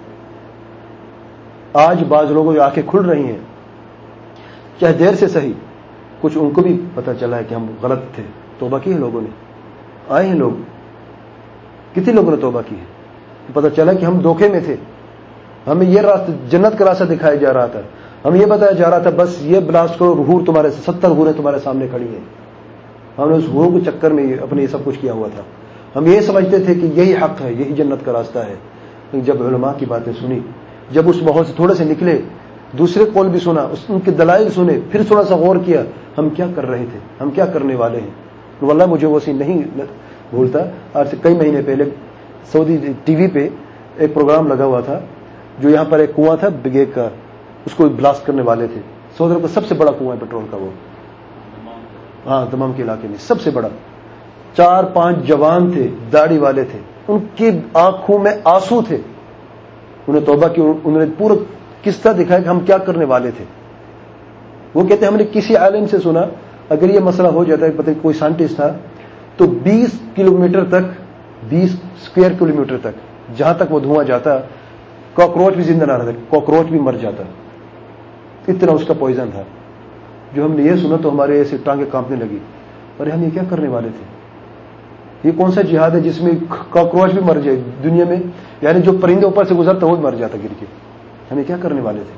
آج بعض لوگوں کی آنکھیں کھل رہی ہیں، چاہے دیر سے صحیح، کچھ ان کو بھی پتہ چلا ہے کہ ہم غلط تھے، توبہ کی ہے لوگوں نے، آئے ہیں لوگ، کتنے لوگوں نے توبہ کی ہے، پتہ چلا کہ ہم دھوکے میں تھے، ہمیں یہ راستہ جنت کا راستہ دکھایا جا رہا تھا، ہمیں یہ بتایا جا رہا تھا بس یہ بلاسٹ کرو، حور تمہارے ستر حوریں تمہارے سامنے کھڑی ہیں، ہم نے اس حور کے چکر میں اپنے یہ سب کچھ کیا ہوا تھا، ہم یہ سمجھتے تھے کہ یہی حق ہے، یہی جنت کا راستہ ہے۔ جب علماء کی باتیں سنی، جب اس ماحول سے تھوڑے سے نکلے, دوسرے قول بھی سنا, ان کے دلائل سنے, پھر تھوڑا سا غور کیا ہم کیا کر رہے تھے, ہم کیا کرنے والے ہیں. واللہ مجھے وہ سین نہیں بھولتا. آج سے کئی مہینے پہلے سعودی ٹی وی پہ ایک پروگرام لگا ہوا تھا, جو یہاں پر ایک کنواں تھا بگیگ کا, اس کو بلاسٹ کرنے والے تھے. سعودی عرب کا سب سے بڑا کنواں ہے پیٹرول کا, وہ ہاں دمام کے علاقے میں سب سے بڑا. چار پانچ جوان تھے, داڑھی والے تھے, ان کی آنکھوں میں آنسو تھے. انہیں توبہ کی, انہوں نے پورا قصہ دکھایا کہ ہم کیا کرنے والے تھے. وہ کہتے ہیں ہم نے کسی عالم سے سنا اگر یہ مسئلہ ہو جاتا ہے, پتہ کوئی سائنٹسٹ تھا, تو بیس کلومیٹر تک, بیس اسکوائر کلومیٹر تک جہاں تک وہ دھواں جاتا کاکروچ بھی زندہ نہ رہتا, کاکروچ بھی مر جاتا. اتنا اس کا پوائزن تھا. جو ہم نے یہ سنا تو ہمارے ایسے ٹانگیں کانپنے لگی, ارے ہم یہ کیا کرنے والے تھے. یہ کون سا جہاد ہے جس میں کاکروچ بھی مر جائے دنیا میں, یعنی جو پرندے اوپر سے گزرتا وہ بھی مر جاتا گر کے. ہم یہ کیا کرنے والے تھے.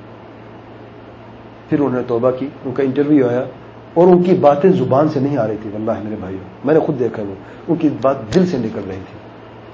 پھر انہوں نے توبہ کی, ان کا انٹرویو آیا اور ان کی باتیں زبان سے نہیں آ رہی تھی. واللہ میرے بھائیو, میں نے خود دیکھا, وہ ان کی بات دل سے نکل رہی تھی.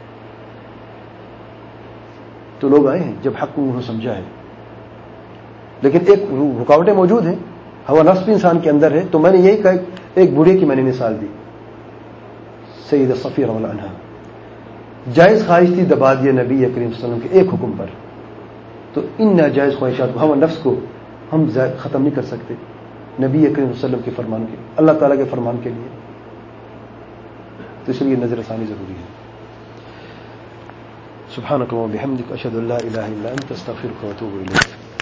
تو لوگ آئے ہیں جب حق کو انہوں نے سمجھا ہے, لیکن ایک رکاوٹیں موجود ہیں. ہوا نفس بھی انسان کے اندر ہے. تو میں نے یہی کہا, ایک بوڑھے کی میں نے مثال دی, سیدہ صفیہ رضی اللہ عنہا, جائز خواہش تھی دبا دیا نبی کریم صلی اللہ علیہ وسلم کے ایک حکم پر. تو ان ناجائز خواہشات ہوا نفس کو ہم ختم نہیں کر سکتے نبی کریم صلی اللہ علیہ وسلم کے فرمان کے, اللہ تعالیٰ کے فرمان کے لیے. تو اس لیے نظر ثانی ضروری ہے. سبحانک اللہم و بحمدک, اشہد ان لا الہ الا انت, استغفرک و اتوب الیک.